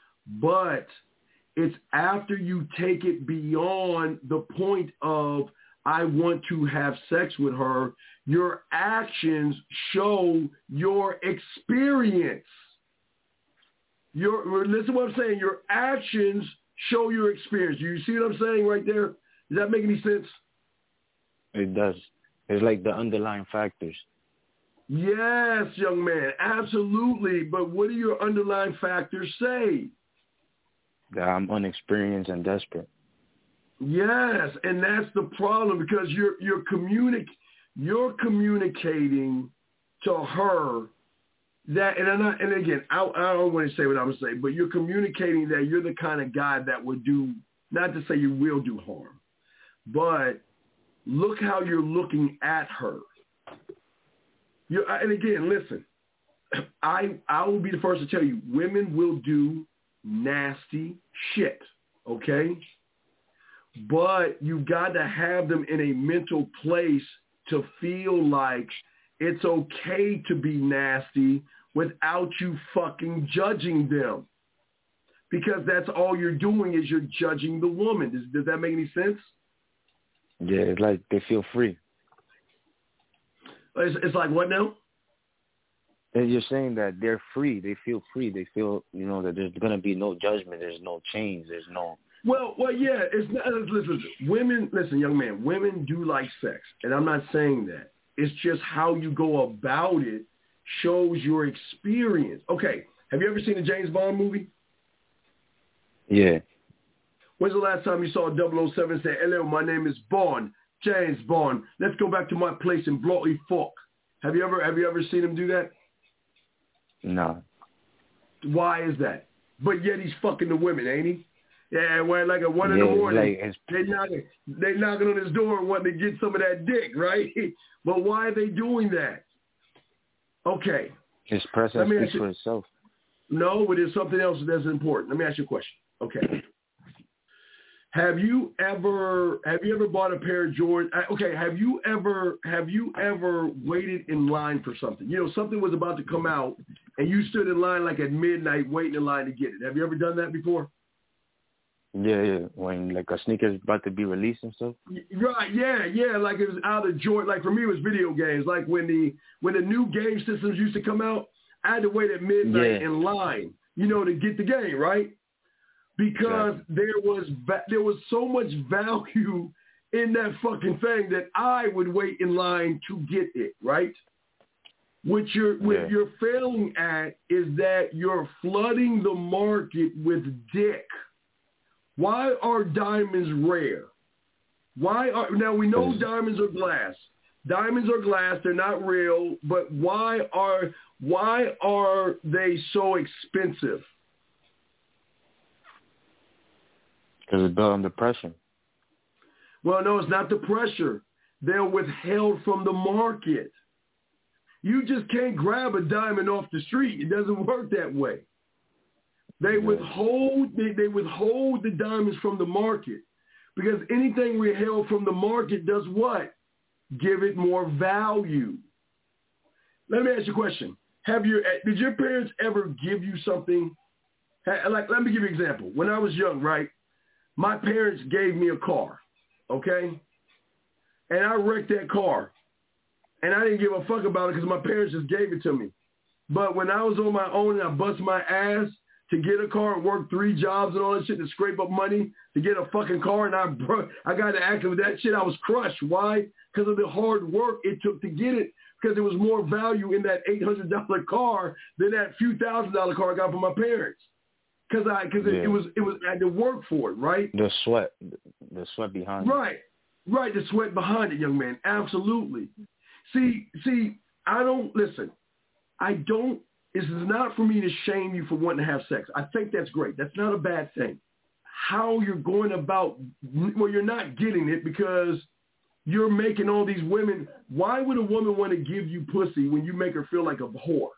But it's after you take it beyond the point of, I want to have sex with her. Your actions show your experience. Your, listen to what I'm saying. Your actions show your experience. Do you see what I'm saying right there? Does that make any sense? It does. It's like the underlying factors. Yes, young man, absolutely. But what do your underlying factors say? That I'm unexperienced and desperate. Yes, and that's the problem because you're you're communic you're communicating to her that, and I'm not, and again, I, I don't want to say what I'm gonna say, but you're communicating that you're the kind of guy that would do, not to say you will do harm, but look how you're looking at her. You and again, listen, I I will be the first to tell you, women will do nasty shit, okay? But you got to have them in a mental place to feel like it's okay to be nasty without you fucking judging them. Because that's all you're doing is you're judging the woman. Does, does that make any sense? Yeah, it's like they feel free. It's, it's like what now? And you're saying that they're free. They feel free. They feel, you know, that there's going to be no judgment. There's no change. There's no... Well, well, yeah, it's not, listen, listen, women, listen, young man, women do like sex, and I'm not saying that. It's just how you go about it shows your experience. Okay, have you ever seen a James Bond movie? Yeah. When's the last time you saw double oh seven say, hello, my name is Bond, James Bond, let's go back to my place in Bloody Fuck? Have you ever, have you ever seen him do that? No. Why is that? But yet he's fucking the women, ain't he? Yeah, well, like at one yeah, in the morning, like they knocking, they knocking on his door and wanting to get some of that dick, right? But why are they doing that? Okay. His presence speaks for itself. No, but there's something else that's important. Let me ask you a question. Okay. Have you ever have you ever bought a pair of Jordans? Okay, have you ever have you ever waited in line for something? You know, something was about to come out, and you stood in line like at midnight waiting in line to get it. Have you ever done that before? Yeah, yeah. When like a sneaker's about to be released and stuff. Right, yeah, yeah. Like it was out of Jordan. Like for me, it was video games. Like when the when the new game systems used to come out, I had to wait at midnight yeah. in line, you know, to get the game, right? Because exactly. there was there was so much value in that fucking thing that I would wait in line to get it, right? What you're what yeah. you're failing at is that you're flooding the market with dick. Why are diamonds rare? Why are now we know diamonds are glass. Diamonds are glass, they're not real, but why are why are they so expensive? Because it's built under pressure. Well, no, it's not the pressure. They're withheld from the market. You just can't grab a diamond off the street. It doesn't work that way. They withhold they, they withhold the diamonds from the market because anything withheld from the market does what? Give it more value. Let me ask you a question. Have your did your parents ever give you something? Like, let me give you an example. When I was young, right, my parents gave me a car, okay? And I wrecked that car. And I didn't give a fuck about it because my parents just gave it to me. But when I was on my own and I bust my ass to get a car and work three jobs and all that shit to scrape up money to get a fucking car, and I bro- I got to act with that shit, I was crushed. Why? Because of the hard work it took to get it, because there was more value in that eight hundred dollars car than that few thousand dollar car I got from my parents. Because I, because yeah. it, it was, it was, I had to work for it, right? The sweat, the sweat behind it. Right, right, the sweat behind it, young man, absolutely. See, see, I don't, listen, I don't, this is not for me to shame you for wanting to have sex. I think that's great. That's not a bad thing. How you're going about, well, you're not getting it because you're making all these women, why would a woman want to give you pussy when you make her feel like a whore?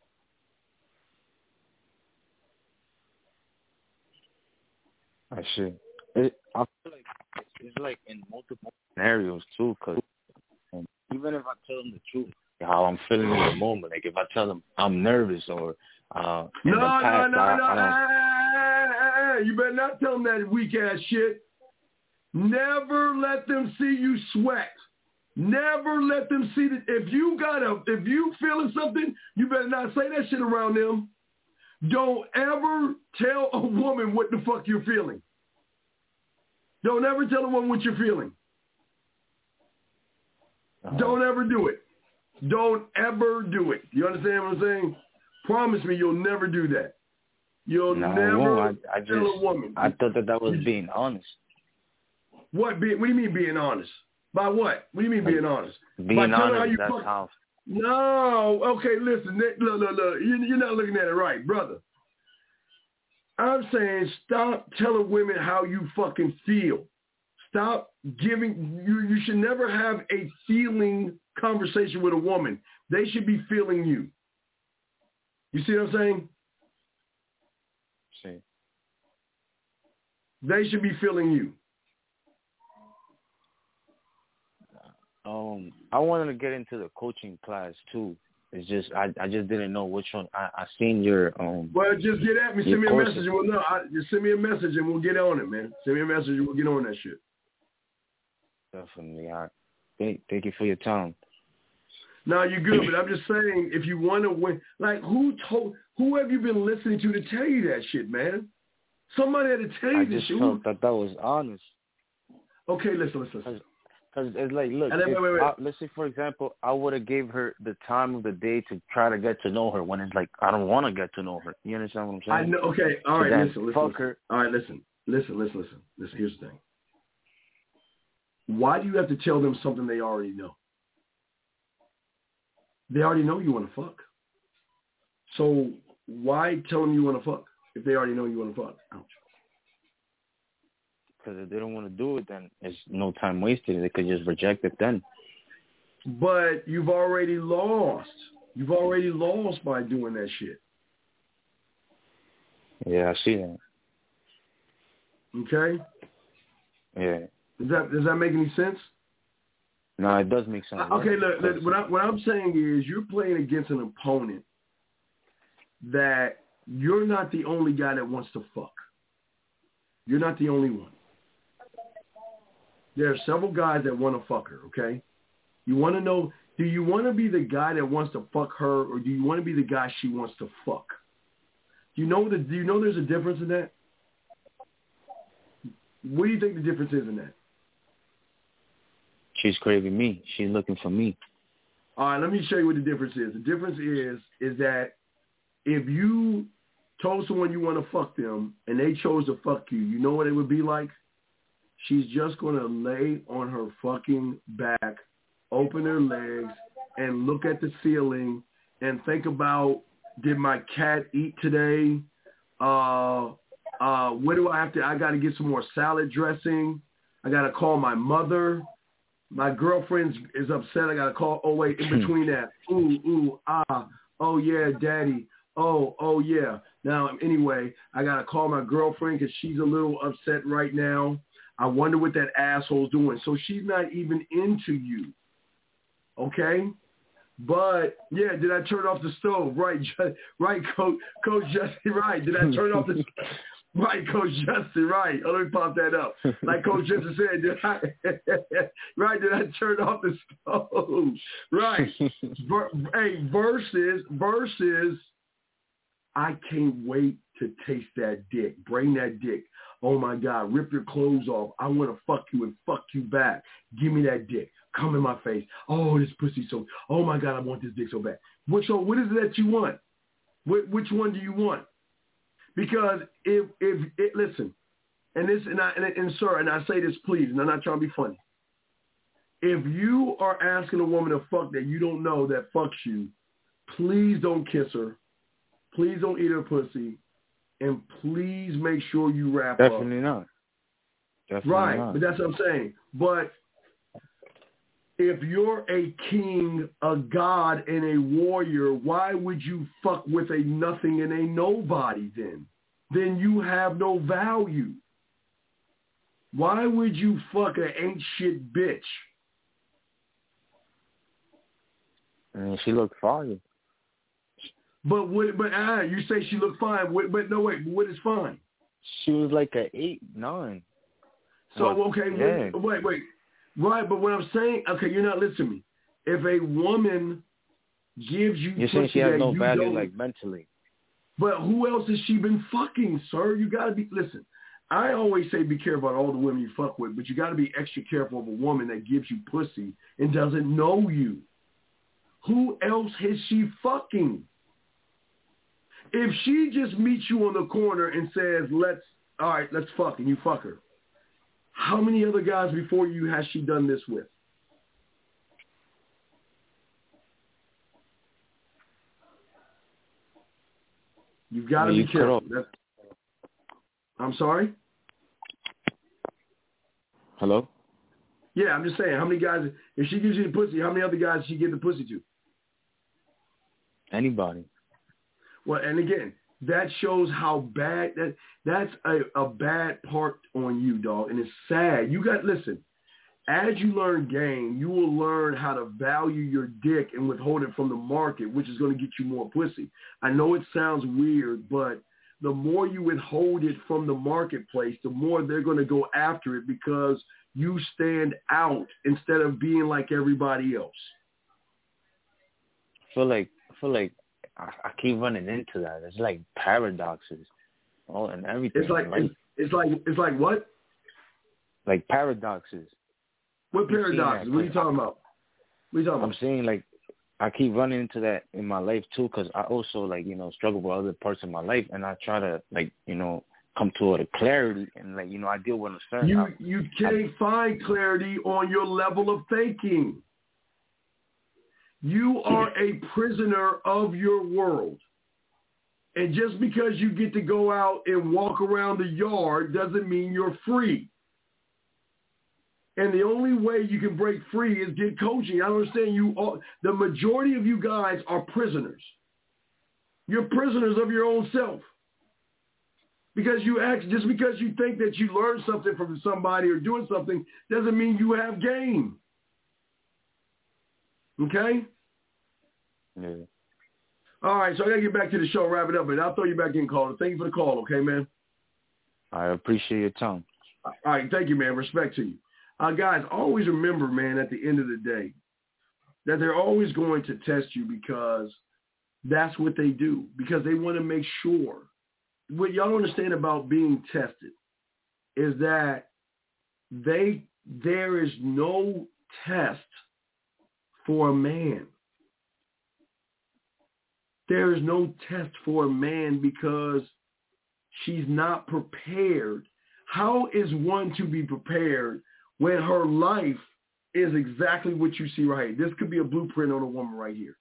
I see. It, I feel like it's, it's like in multiple scenarios too, because even if I tell them the truth, how I'm feeling in the moment, like if I tell them I'm nervous or uh, in no, the past, no, no, I, no, I don't... hey, hey, hey, you better not tell them that weak ass shit. Never let them see you sweat. Never let them see that. If you got a, if you feeling something, you better not say that shit around them. Don't ever tell a woman what the fuck you're feeling. Don't ever tell a woman what you're feeling. Uh-huh. Don't ever do it. Don't ever do it. You understand what I'm saying? Promise me you'll never do that. You'll no, never I, I tell just, a woman. I thought that that was being honest. What? Be, what do you mean being honest? By what? What do you mean being honest? Being By honest, how you that's fuck- how. No. Okay, listen. Look, look, look. You're not looking at it right, brother. I'm saying stop telling women how you fucking feel. Stop giving, you, you should never have a feeling conversation with a woman. They should be feeling you. You see what I'm saying? See. They should be feeling you. Um, I wanted to get into the coaching class too. It's just I, I just didn't know which one. I, I seen your um. Well, just get at me. Send me a message and we'll know. I, just send me a message and we'll get on it, man. Send me a message and we'll get on that shit. Definitely. I thank thank you for your time. No, you're good, but I'm just saying if you want to win, like who told, who have you been listening to to tell you that shit, man? Somebody had to tell you I this just shit. felt that that was honest. Okay, listen, listen. listen. Because it's like, look, then, if wait, wait, wait. I, let's say, for example, I would have gave her the time of the day to try to get to know her when it's like, I don't want to get to know her. You understand what I'm saying? I know. Okay, all right, so listen, listen, fuck listen. her. All right, listen, listen, listen, listen. Listen, here's the thing. Why do you have to tell them something they already know? They already know you want to fuck. So why tell them you want to fuck if they already know you want to fuck? Ouch. Because if they don't want to do it, then it's no time wasted. They could just reject it then. But you've already lost. You've already lost by doing that shit. Yeah, I see that. Okay? Yeah. Does that does that make any sense? No, it does make sense. Uh, okay, look, look what, I, what I'm saying is you're playing against an opponent that you're not the only guy that wants to fuck. You're not the only one. There are several guys that want to fuck her, okay? You want to know, do you want to be the guy that wants to fuck her or do you want to be the guy she wants to fuck? Do you know the, do you know there's a difference in that? What do you think the difference is in that? She's craving me. She's looking for me. All right, let me show you what the difference is. The difference is is that if you told someone you want to fuck them and they chose to fuck you, you know what it would be like? She's just going to lay on her fucking back, open her legs, and look at the ceiling and think about, did my cat eat today? Uh, uh, what do I have to, I got to get some more salad dressing. I got to call my mother. My girlfriend is upset. I got to call, oh, wait, in between that. Ooh, ooh, ah, oh, yeah, daddy. Oh, oh, yeah. Now, anyway, I got to call my girlfriend because she's a little upset right now. I wonder what that asshole's doing. So she's not even into you, okay? But, yeah, did I turn off the stove? Right, right, Coach, Coach Jesse, right. Did I turn off the stove? Right, Coach Justin, right. Oh, let me pop that up. Like Coach Justin said, did I, right, did I turn off the stove? Right. Ver, hey, versus, versus, I can't wait to taste that dick. Bring that dick. Oh, my God, rip your clothes off. I want to fuck you and fuck you back. Give me that dick. Come in my face. Oh, this pussy so, oh, my God, I want this dick so bad. Which, so what is it that you want? Which, which one do you want? Because if, if it, listen, and this, and I, and, and sir, and I say this please, and I'm not trying to be funny. If you are asking a woman to fuck that you don't know that fucks you, please don't kiss her. Please don't eat her pussy. And please make sure you wrap Definitely up. Definitely not. Definitely right, not. but that's what I'm saying. But if you're a king, a god, and a warrior, why would you fuck with a nothing and a nobody then? Then you have no value. Why would you fuck a ain't shit bitch? I mean, she looked fine. But what? But ah, you say she looked fine. But no, wait. What is fine? She was like an eight, nine. So, well, okay, yeah. wait, wait, wait. Right, but what I'm saying, okay, you're not listening to me. If a woman gives you You're saying she has no value, like, mentally. But who else has she been fucking, sir? You got to be, listen, I always say be careful about all the women you fuck with, but you got to be extra careful of a woman that gives you pussy and doesn't know you. Who else has she fucking? If she just meets you on the corner and says, let's, all right, let's fuck, and you fuck her, how many other guys before you has she done this with? You've got to be careful. That's, I'm sorry? Hello? Yeah, I'm just saying, how many guys, if she gives you the pussy, how many other guys does she give the pussy to? Anybody. Well, and again, that shows how bad, that that's a, a bad part on you, dog, and it's sad. You got, listen, as you learn game, you will learn how to value your dick and withhold it from the market, which is going to get you more pussy. I know it sounds weird, but the more you withhold it from the marketplace, the more they're going to go after it because you stand out instead of being like everybody else. I feel like, I feel like I, I keep running into that. It's like paradoxes, all and everything. It's like, right? it's, it's like, it's like what? Like paradoxes. What paradoxes? What are you talking about? What are you talking about? I'm saying, like, I keep running into that in my life, too, because I also, like, you know, struggle with other parts of my life, and I try to, like, you know, come to a clarity, and, like, you know, I deal with a certain... You, I, you can't I, find clarity on your level of thinking. You are a prisoner of your world. And just because you get to go out and walk around the yard doesn't mean you're free. And the only way you can break free is get coaching. I understand you all, the majority of you guys are prisoners. You're prisoners of your own self. Because you act, just because you think that you learned something from somebody or doing something doesn't mean you have game. Okay? Yeah. All right, so I got to get back to the show, wrap it up, and I'll throw you back in, caller. Thank you for the call, okay, man? I appreciate your time. All right, thank you, man. Respect to you. Uh, guys, always remember, man, at the end of the day, that they're always going to test you because that's what they do, because they want to make sure. What y'all don't understand about being tested is that they there is no test for a man. There is no test for a man because she's not prepared. How is one to be prepared when her life is exactly what you see right here? This could be a blueprint on a woman right here.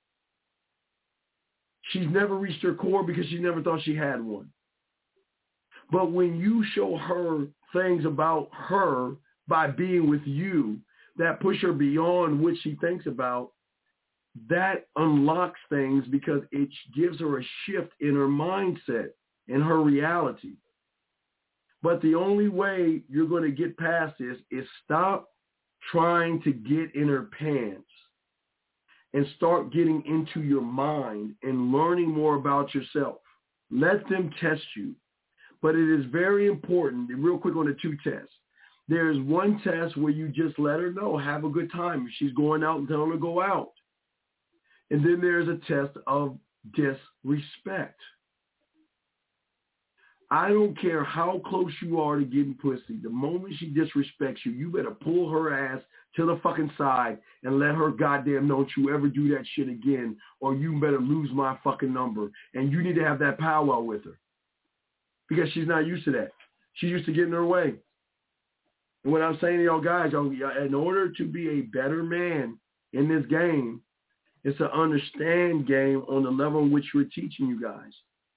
She's never reached her core because she never thought she had one. But when you show her things about her by being with you that push her beyond what she thinks about, that unlocks things because it gives her a shift in her mindset, in her reality. But the only way you're going to get past this is stop trying to get in her pants and start getting into your mind and learning more about yourself. Let them test you. But it is very important, and real quick on the two tests. There's one test where you just let her know, have a good time. If she's going out, tell her to go out. And then there's a test of disrespect. I don't care how close you are to getting pussy. The moment she disrespects you, you better pull her ass to the fucking side and let her goddamn know don't you ever do that shit again, or you better lose my fucking number. And you need to have that powwow with her because she's not used to that. She's used to getting her way. And what I'm saying to y'all guys, y'all, in order to be a better man in this game, it's to understand game on the level in which we're teaching you guys.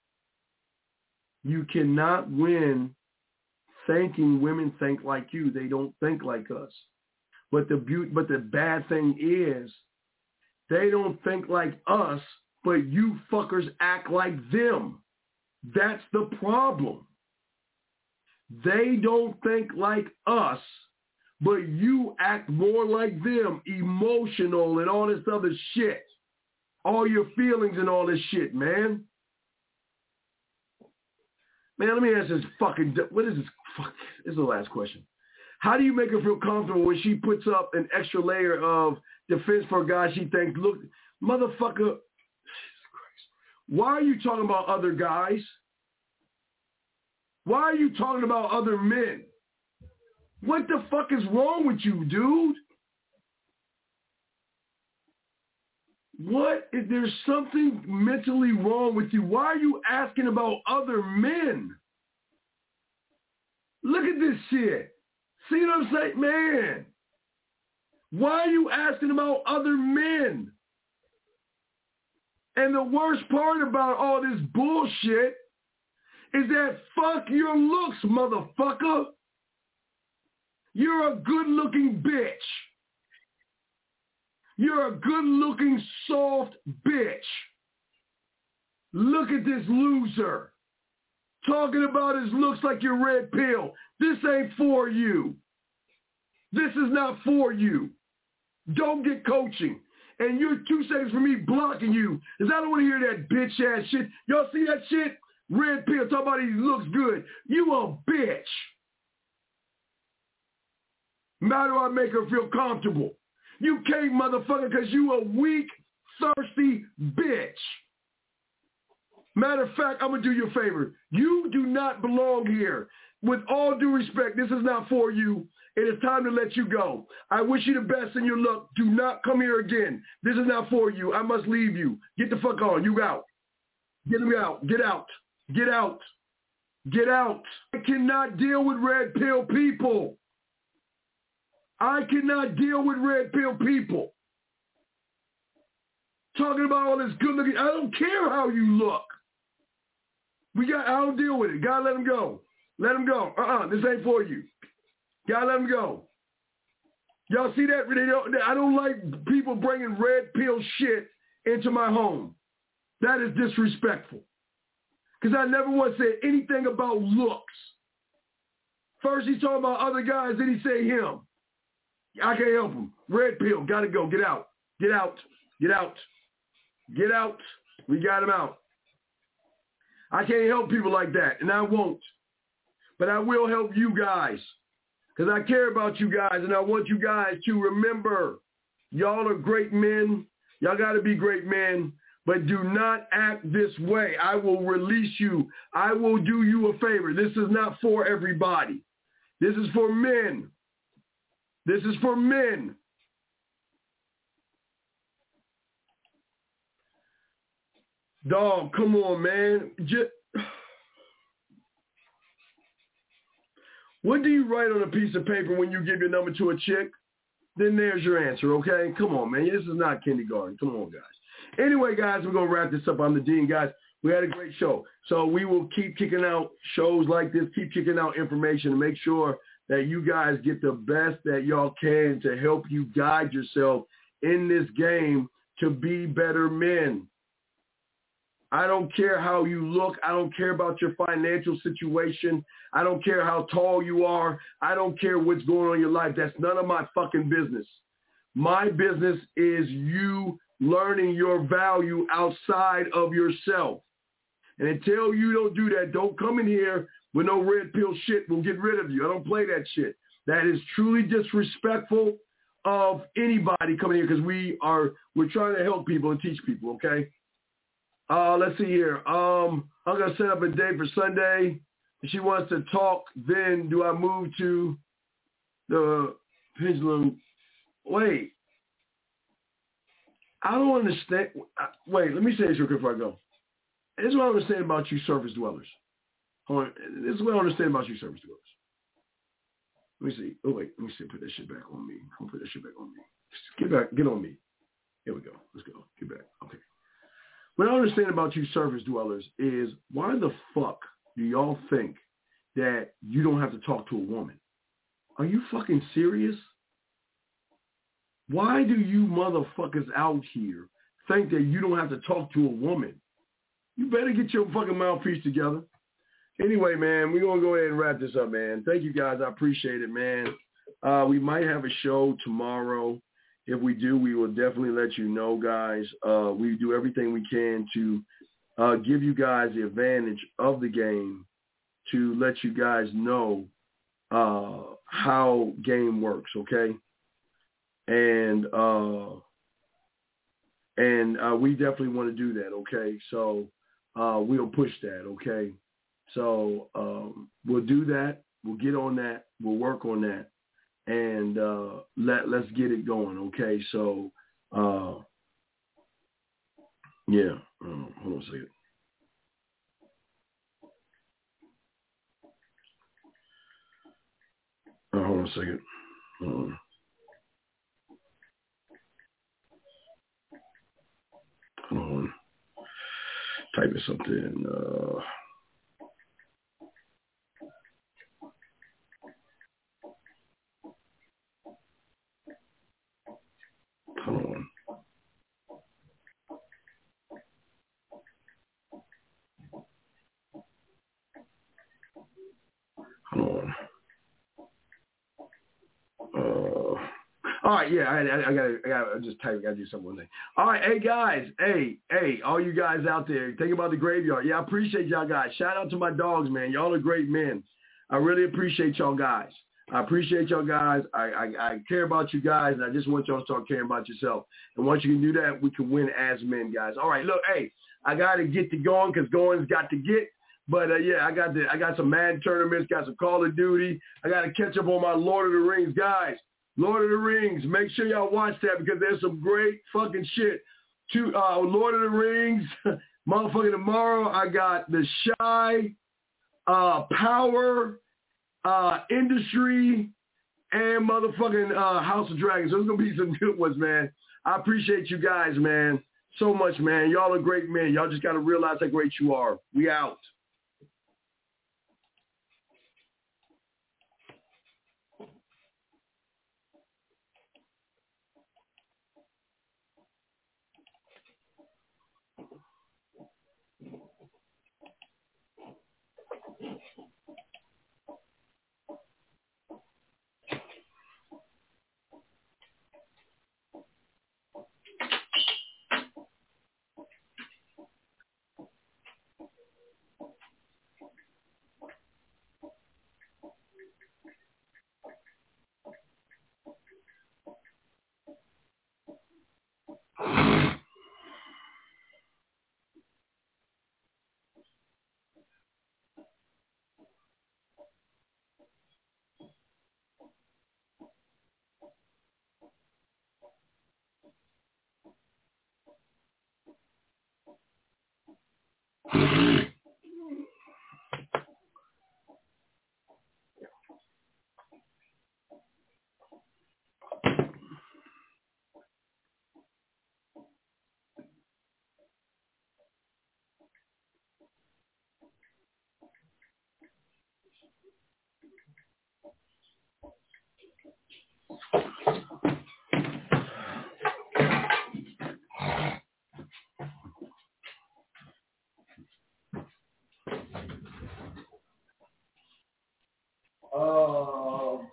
You cannot win thinking women think like you. They don't think like us. But the beauty, but the bad thing is they don't think like us, but you fuckers act like them. That's the problem. They don't think like us, but you act more like them, emotional and all this other shit. All your feelings and all this shit, man. Man, let me ask this fucking, what is this? Fuck, this is the last question. How do you make her feel comfortable when she puts up an extra layer of defense for a guy she thinks, look, motherfucker, why are you talking about other guys? Why are you talking about other men? What the fuck is wrong with you, dude? What? Is there something mentally wrong with you? Why are you asking about other men? Look at this shit. See what I'm saying? Man, why are you asking about other men? And the worst part about all this bullshit is that fuck your looks, motherfucker. You're a good-looking bitch. You're a good-looking, soft bitch. Look at this loser. Talking about his looks like your red pill. This ain't for you. This is not for you. Don't get coaching. And you're two seconds from me blocking you, because I don't want to hear that bitch-ass shit. Y'all see that shit? Red pill talking about he looks good. You a bitch. How do I make her feel comfortable? You can't, motherfucker, because you a weak, thirsty bitch. Matter of fact, I'm going to do you a favor. You do not belong here. With all due respect, this is not for you. It is time to let you go. I wish you the best in your luck. Do not come here again. This is not for you. I must leave you. Get the fuck on. You out. Get me out. Get out. Get out. Get out. I cannot deal with red pill people. I cannot deal with red pill people. Talking about all this good looking. I don't care how you look. We got, I don't deal with it. Gotta let him go. Let him go. Uh-uh. This ain't for you. Gotta let him go. Y'all see that? They don't, I don't like people bringing red pill shit into my home. That is disrespectful. Because I never once said anything about looks. First he's talking about other guys, then he say him. I can't help him. Red pill. Gotta go. Get out. Get out. Get out. Get out. We got him out. I can't help people like that, and I won't. But I will help you guys, because I care about you guys, and I want you guys to remember, y'all are great men. Y'all got to be great men, but do not act this way. I will release you. I will do you a favor. This is not for everybody. This is for men. This is for men. Dog, come on, man. Just, what do you write on a piece of paper when you give your number to a chick? Then there's your answer, okay? Come on, man. This is not kindergarten. Come on, guys. Anyway, guys, we're going to wrap this up. I'm the Dean, guys. We had a great show. So we will keep kicking out shows like this, keep kicking out information to make sure that you guys get the best that y'all can to help you guide yourself in this game to be better men. I don't care how you look. I don't care about your financial situation. I don't care how tall you are. I don't care what's going on in your life. That's none of my fucking business. My business is you learning your value outside of yourself. And until you don't do that, don't come in here with no red pill shit. We'll get rid of you. I don't play that shit. That is truly disrespectful of anybody coming here, because we are, we're trying to help people and teach people, okay? Uh, let's see here. Um, I'm going to set up a day for Sunday. If she wants to talk, then do I move to the pendulum? Wait. I don't understand. Wait, let me say this real quick before I go. This is what I understand about you surface dwellers. Hold on. This is what I understand about you surface dwellers. Let me see. Oh, wait. Let me see. Put that shit back on me. I'll put that shit back on me. Get back. Get on me. Here we go. Let's go. Get back. Okay. What I understand about you surface dwellers is, why the fuck do y'all think that you don't have to talk to a woman? Are you fucking serious? Why do you motherfuckers out here think that you don't have to talk to a woman? You better get your fucking mouthpiece together. Anyway, man, we're going to go ahead and wrap this up, man. Thank you, guys. I appreciate it, man. Uh, we might have a show tomorrow. If we do, we will definitely let you know, guys. Uh, we do everything we can to uh, give you guys the advantage of the game, to let you guys know uh, how game works, okay? And uh, and uh, we definitely want to do that, okay? So uh, we'll push that, okay? So um, we'll do that. We'll get on that. We'll work on that, and uh, let let's get it going, okay? So uh, yeah, uh, hold on a second. Uh, hold on a second. Uh, hold on. Typing something. Uh, hold on. Hold on. Uh, all right, yeah, I, I, I gotta, I gotta just type. I gotta do something one thing. All right, hey guys, hey, hey, all you guys out there, think about the graveyard. Yeah, I appreciate y'all guys. Shout out to my dogs, man. Y'all are great men. I really appreciate y'all guys. I appreciate y'all guys. I, I, I care about you guys, and I just want y'all to start caring about yourself. And once you can do that, we can win as men, guys. All right, look, hey, I gotta get to going because going's got to get. But uh, yeah, I got the, I got some Madden tournaments, got some Call of Duty. I got to catch up on my Lord of the Rings, guys. Lord of the Rings. Make sure y'all watch that because there's some great fucking shit. To uh, Lord of the Rings, motherfucking tomorrow. I got The Shy, uh, Power, uh, Industry, and motherfucking uh, House of Dragons. There's gonna be some good ones, man. I appreciate you guys, man, so much, man. Y'all are great men. Y'all just gotta realize how great you are. We out. Oh.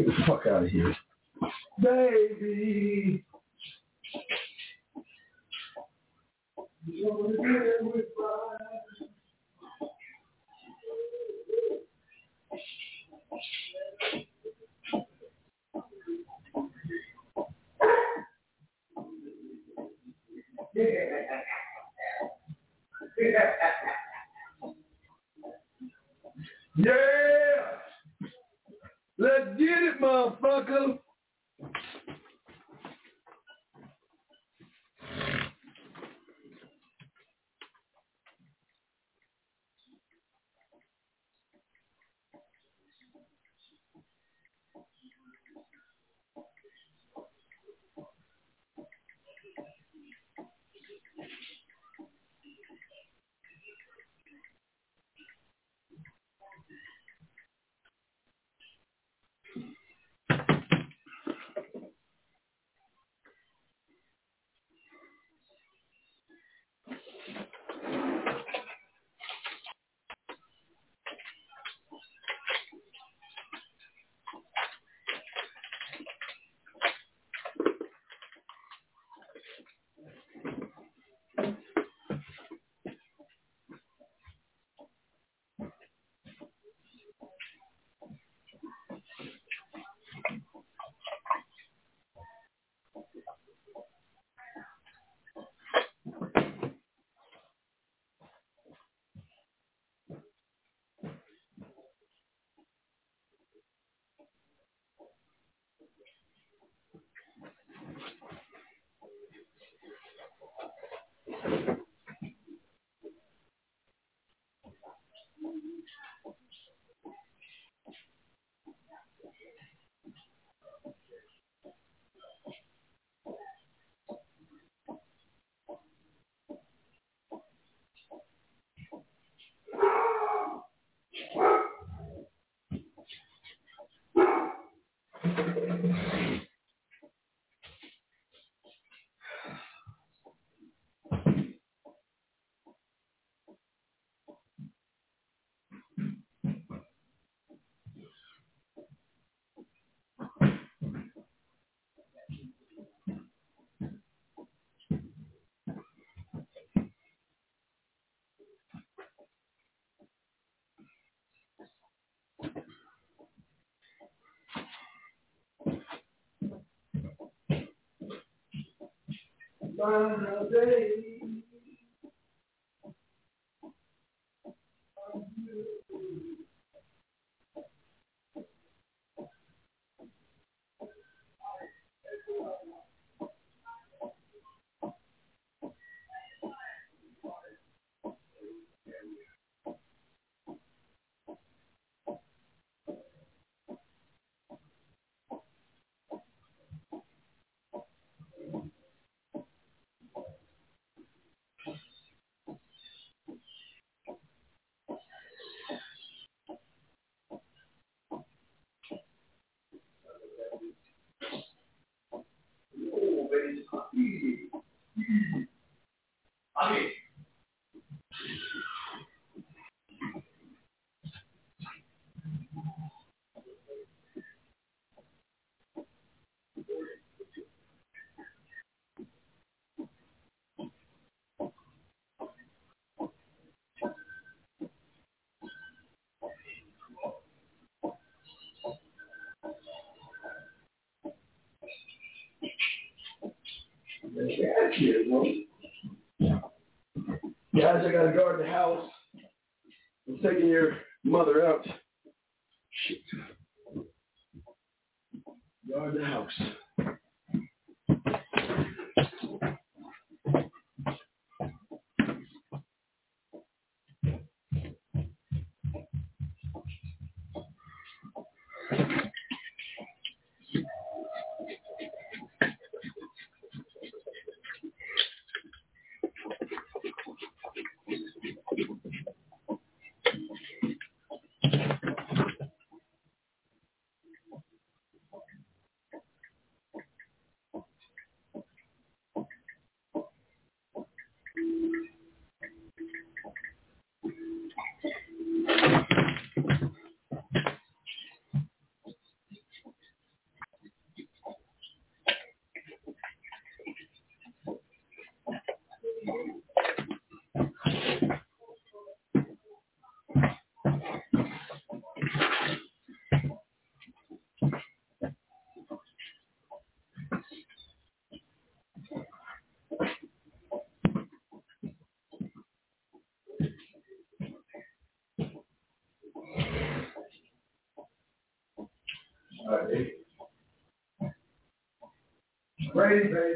Get the fuck out of here. Baby. Yeah! Let's get it, motherfucker! Guys, I gotta guard the house. I'm taking your mother out. Shit. Guard the house. right. Ready, baby.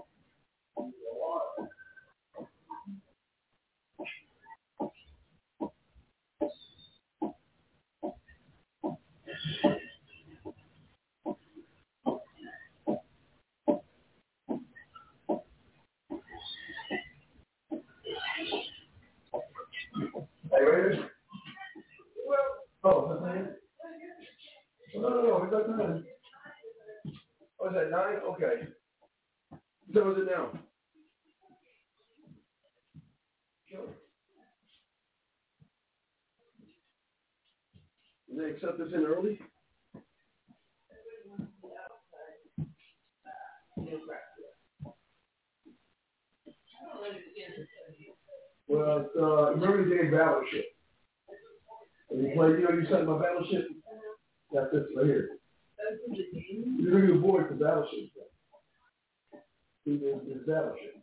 Hey, ready? Oh, that's nine? No, no, no, we got nine. Oh, is that nine? Okay. So is it now? Sure. Did they accept this in early? Well, it's, uh, remember the game Battleship? And you play, you know, you set my Battleship? That's this right here. You bring the board for Battleship. See, there's, there's Battleship.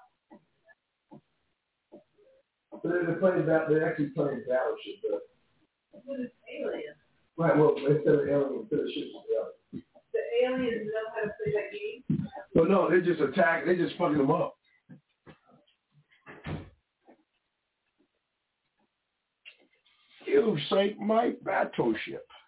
But they're, they're playing that, they're actually playing Battleship. But... What is Alien? Right, well, instead of Alien, instead of ships, yeah. The aliens know how to play that game? Well, no, they just attack, they just fucking them up. You sank my battleship.